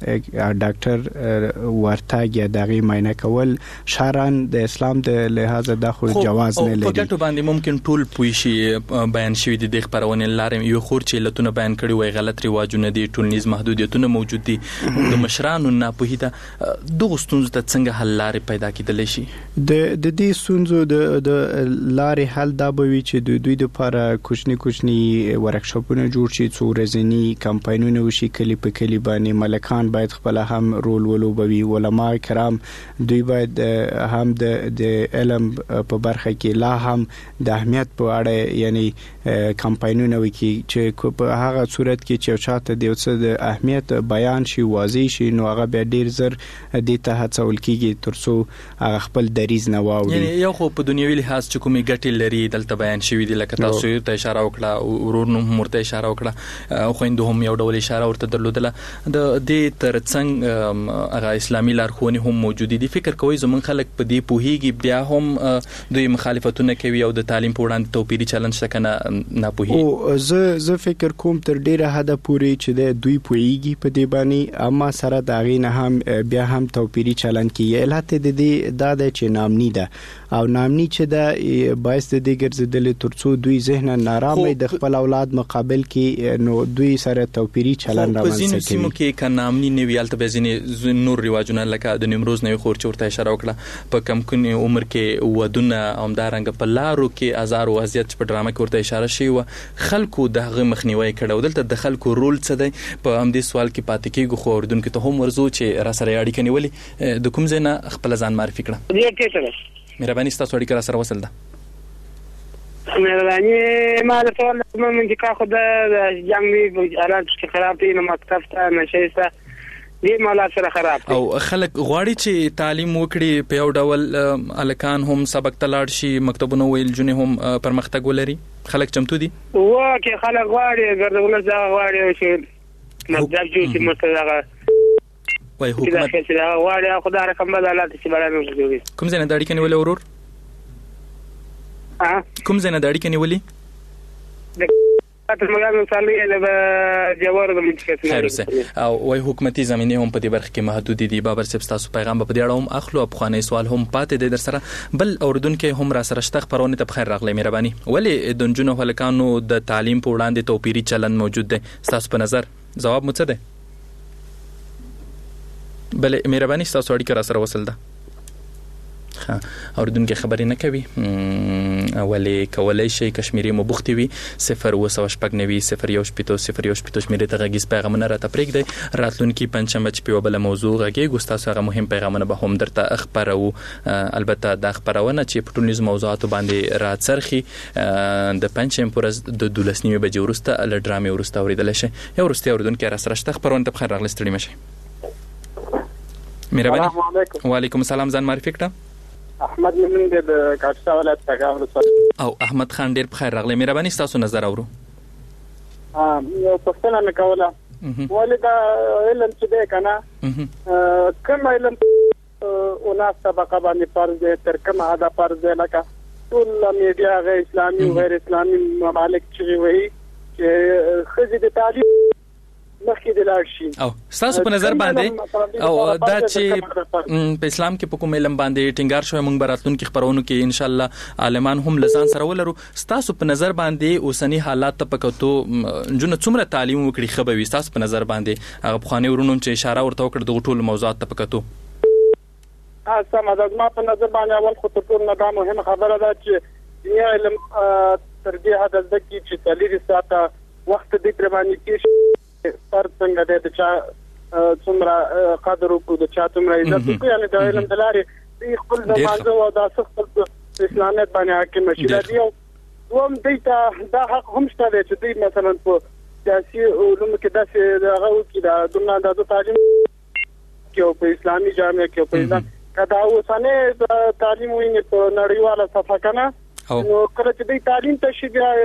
ډاکټر ورتاګ یا دغه ماینه کول شرعاً د اسلام د لحاظ د خو جواز نه لري.
په ګټو باندې ممکن ټول پوي شي بیان شوی د خبرونه لارم یو خور چې لتونه بیان کړي وای غلط رواجونه دي ټولنیز محدودیتونه موجود دي د مشرانو نه په هیته دغه ستونزې ته څنګه حل لارې پیدا کیدل شي.
د دې ستونزو د لارې حل دا به وي چې دوی د لپاره کوچني ورکشاپونه جوړ شي څو ورځنی کمپاینونه وشي کلی په کلی باندې ملکان باید خپل هم رول ولوبوي علما کرام دوی باید هم د علم په برخه کې لا هم د اهمیت په اړه یعنی کمپاینونه وکي چې په هغه صورت کې چې چاته د څه د اهمیت بیان شي واضح شي نو هغه به ډیر زر د ته هڅول کیږي ترڅو هغه خپل دریز نه واوري.
یعنی یو خو په دنیوي لحاظ چې کومي ګټې لري دلته بیان شوی دی لکه تاسو ته اشاره وکړه ورور نو مرته اشاره وکړه خو اندهم یو ډول اشاره ورته درلودله د دې ترڅنګ هغه اسلامي لارښوونې هم موجود دي. فکر کوي زمون خلک په دې پوهیږي بیا هم دوی مخالفتونه کوي او د تعلیم په وړاندې توپیری چلن شته نه پوهیږي.
او زه فکر کوم تر ډیره حد پورې چې د دوی پوهیږي په دې باندې اما سره دا غینه هم بیا هم توپیری چلن کوي. علت د دې دا د چې نامنی ده او نامنی چې دا باعث د دې ګرځیدل ترڅو دوی ذهن نارامه د خپل اولاد مقابل کې نو دوی سره توپیری چلند رامنځته کوي.
سیمو کې کنامنی نیویالته به ځینې نور رواجونه لکه د نیمروز نه خور چورته اشاره وکړه په کم کني عمر کې ودونه همدارنګ په لارو کې ازار او اذیت په ډرامه کې ورته اشاره شي او خلکو دغه مخنیوي کړو. دلته د خلکو رول څه دی په همدې سوال کې پاتې کېږو خو اردوونکو ته هم ورزو چې را سره اړیکه نیولې د کوم ځای نه خپل ځان معرفي کړه. مهرباني ستاسو اړیکه را سره وصل ده.
مهرباني ما د سوال من چې کا خو د جنگي حالات کې خراب دي نو مکتب ته نشيسته دي مولا سره خراب
او خلک غواړي چې تعلیم وکړي په یو ډول الکان هم سبق تلاړ شي مکتبونه ویل جنې هم پرمختګ ولري خلک چمتو دي
کې خلک غواړي ګرځول ځای غواړي چې مکتب جوړ شي مستدغه
وای حکومت
غواړي خدای رقم بدلات چې بلانو جوړي
کوم ځای نه داړي کني ولې ورور کوم ځای نه داړي کني ولې او وای حکومتي زمينه هم په دې برخه کې محدود دي. بابر صاحب تاسو پیغام په دې اړه هم اخلو افغاني سوال هم پاتې دي در سره بل اردوونکو هم را سره شته خبرونه ته بخیر راغلی. مهرباني ولې د جنونو هلکانو د تعلیم په وړاندې توپیری چلن موجود دی تاسو په نظر جواب مو څه دی؟ بل مهرباني تاسو اړیکه را سره وصل ده. اردوونکو خبرې نه کوي ولې کولای شي کشمیری مو بوختي وي 0 شمیرې ته غږیز پیغامونه راته پرېږدئ. راتلونکي پنځمه چې په بل موضوع غږیږو ستاسو هغه مهم پیغامونه به هم درته خبرو. البته دا خبرونه چې په ټولنیز موضوعاتو باندې راڅرخي د پنځم پورز د 12 بجې وروسته ل ډرامې وروسته اوریدل شي. یو وروستي اردوونکو را سره شته خبرونه ته بخیر راغلی ستړي مشي. مهرباني وعلیکم السلام ځان معرفي کړه.
احمد من د کاپیسا ولایت څخه
او احمد خان ډیر بخیر راغلی. مهرباني تاسو نظر اورو.
یو پښتنه مې کوله ولې دا علم چې دی کنه کوم علم او ناس طبقه باندې فرض دی تر کومه دا فرض دی لکه ټول میډیا غیر اسلامي او غیر اسلامي ممالک چې وایي چې خځې د تعلیم مخکې د لاړ شي
او تاسو په نظر باندې او دا چې په اسلام کې په کوم علم باندې ټینګار شوی موږ براتلونکو خبرونو کې ان شاء الله عالمان هم لزان سره ولرو. تاسو په نظر باندې اوسنی حالات ته پکتو جن څومره تعلیم وکړي خبوي تاسو په نظر باندې هغه بخاني ورونو چې اشاره ورته وکړه د ټول موضوعات ته پکتو
سم دا ما په نظر باندې اول خو ټول نه دا مهمه خبره ده چې دنیا علم تر دې حد ځکه چې تلری ساته وخت دې تر باندې کې پر څنګه د چا څومره قدر او د چا څومره عزت کوي یعنی د علم دلاري خپل د مانزه او د خپل اسلاميت باندې حاکم شي. دا یو دوم دیتا دا حق هم شته چې دوی مثلا په سیاسي علوم کې داسې دغه کې د دنیا د تعلیم کې په اسلامي جامعه کې په ځان کدا اوسنه تعلیم ویني په نړیواله صفحه کنه نو کله چې دوی تعلیم ته شي بیا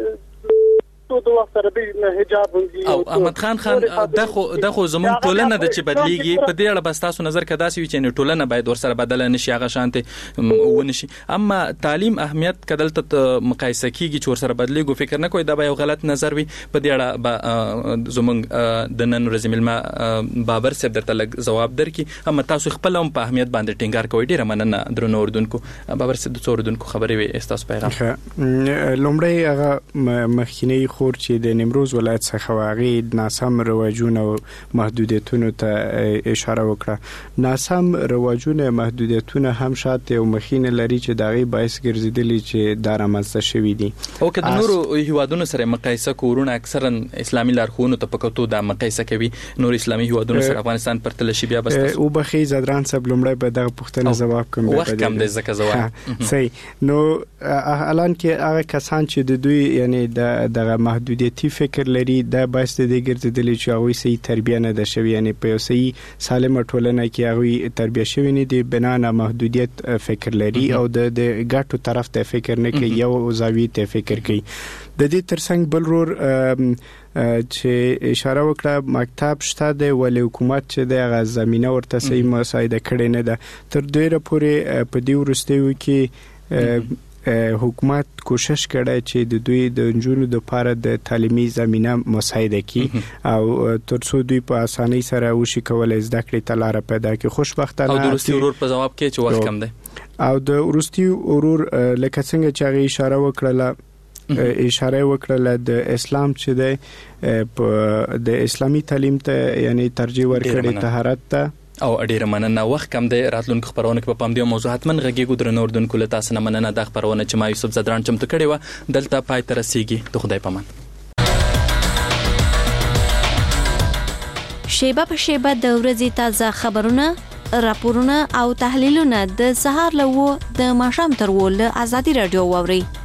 د وخت سره د حجاب
او احمد خان دغه زمون ټولنه د چې بدلیږي په دې اړه بس تاسو نظر کدا سوي چې ټولنه باید ورسره بدل نشي هغه شانته ونشي. اما تعلیم اهمیت کدلته مقایسه کیږي چې ورسره بدلیږي فکر نه کوي دا به یو غلط نظر وي. په دې اړه زمون د نن ورځې ملما بابر صاحب درته لږ جواب درکې. اما تاسو خپل هم په اهمیت باندې ټینګار کوئ. ډیره مننه درنو اردوونکو. بابر صاحب د اردوونکو خبرې وي تاسو پیغام
لومړی هغه مخکینی خور چې د نیمروز ولایت څخه واغې ناسم رواجونه او محدودیتونو ته اشاره وکړه. ناسم رواجونه محدودیتونه هم شاته او مخینه لري چې دغه باعث ګرځیدلی چې دا رامنځته شوي دي.
او که د نورو هیوادونو سره مقایسه کورونه اکثرا اسلامي لارښوونو ته پکتو د مقایسه کوي نور اسلامي هیوادونو سره افغانستان پرتل شي بیا بس
او بخي زدران صاحب لومړی به دغه پوښتنه جواب کوم
وخت کم دی ځکه جواب
صحیح. نو الان کې هغه کسان چې د دوی یعنی دغه محدودیتي فکر لري دا باعث دی ګرځیدلی چې هغه صحیح تربیه نه ده شوی یعنی په صحیح سالمه ټولنه کې هغه تربیه شوی نه دی بنا نه محدودیت فکر لري او د ګټو طرف ته فکر نه کوي یو زاویه ته فکر کوي. د دې ترڅنګ بل رور چې اشاره وکړه مکتب شته د ولې حکومت چې د زمينه ورته صحیح مساعده کړي نه ده تر ډیره پورې په دې ورستیو کې حکومت کوشش کړی چې د دوی د جنونو د لپاره د تعلیمي زمينه مساعده کړي او ترڅو دوی په اسانۍ سره وشي کولای زده کړې ته لار پیدا کړي. خوشبختانه
او د روسي ورور په جواب کې چې وخت کم دی
او د ورستي ورور لکه څنګه چې هغه اشاره وکړه د اسلام چې د اسلامي تعلیم ته یعنی ترجیح ورکړي طهارت ته
او ډیره مننه. وخت کم دی، راتلونکو خبرونه کې په پام دی موضوع حتمن غږیږو درنو اردوونکو له تاسو نه مننه. د خبرونه چې ما یوسف زدران چمتو کړې و دلته پای ته رسیږي. د خدای پامان.
شیبه په شیبه د ورځې تازه خبرونه، راپورونه او تحلیلونه د سهار له 9 د ماښام تر 10 له آزادي رادیو واوري.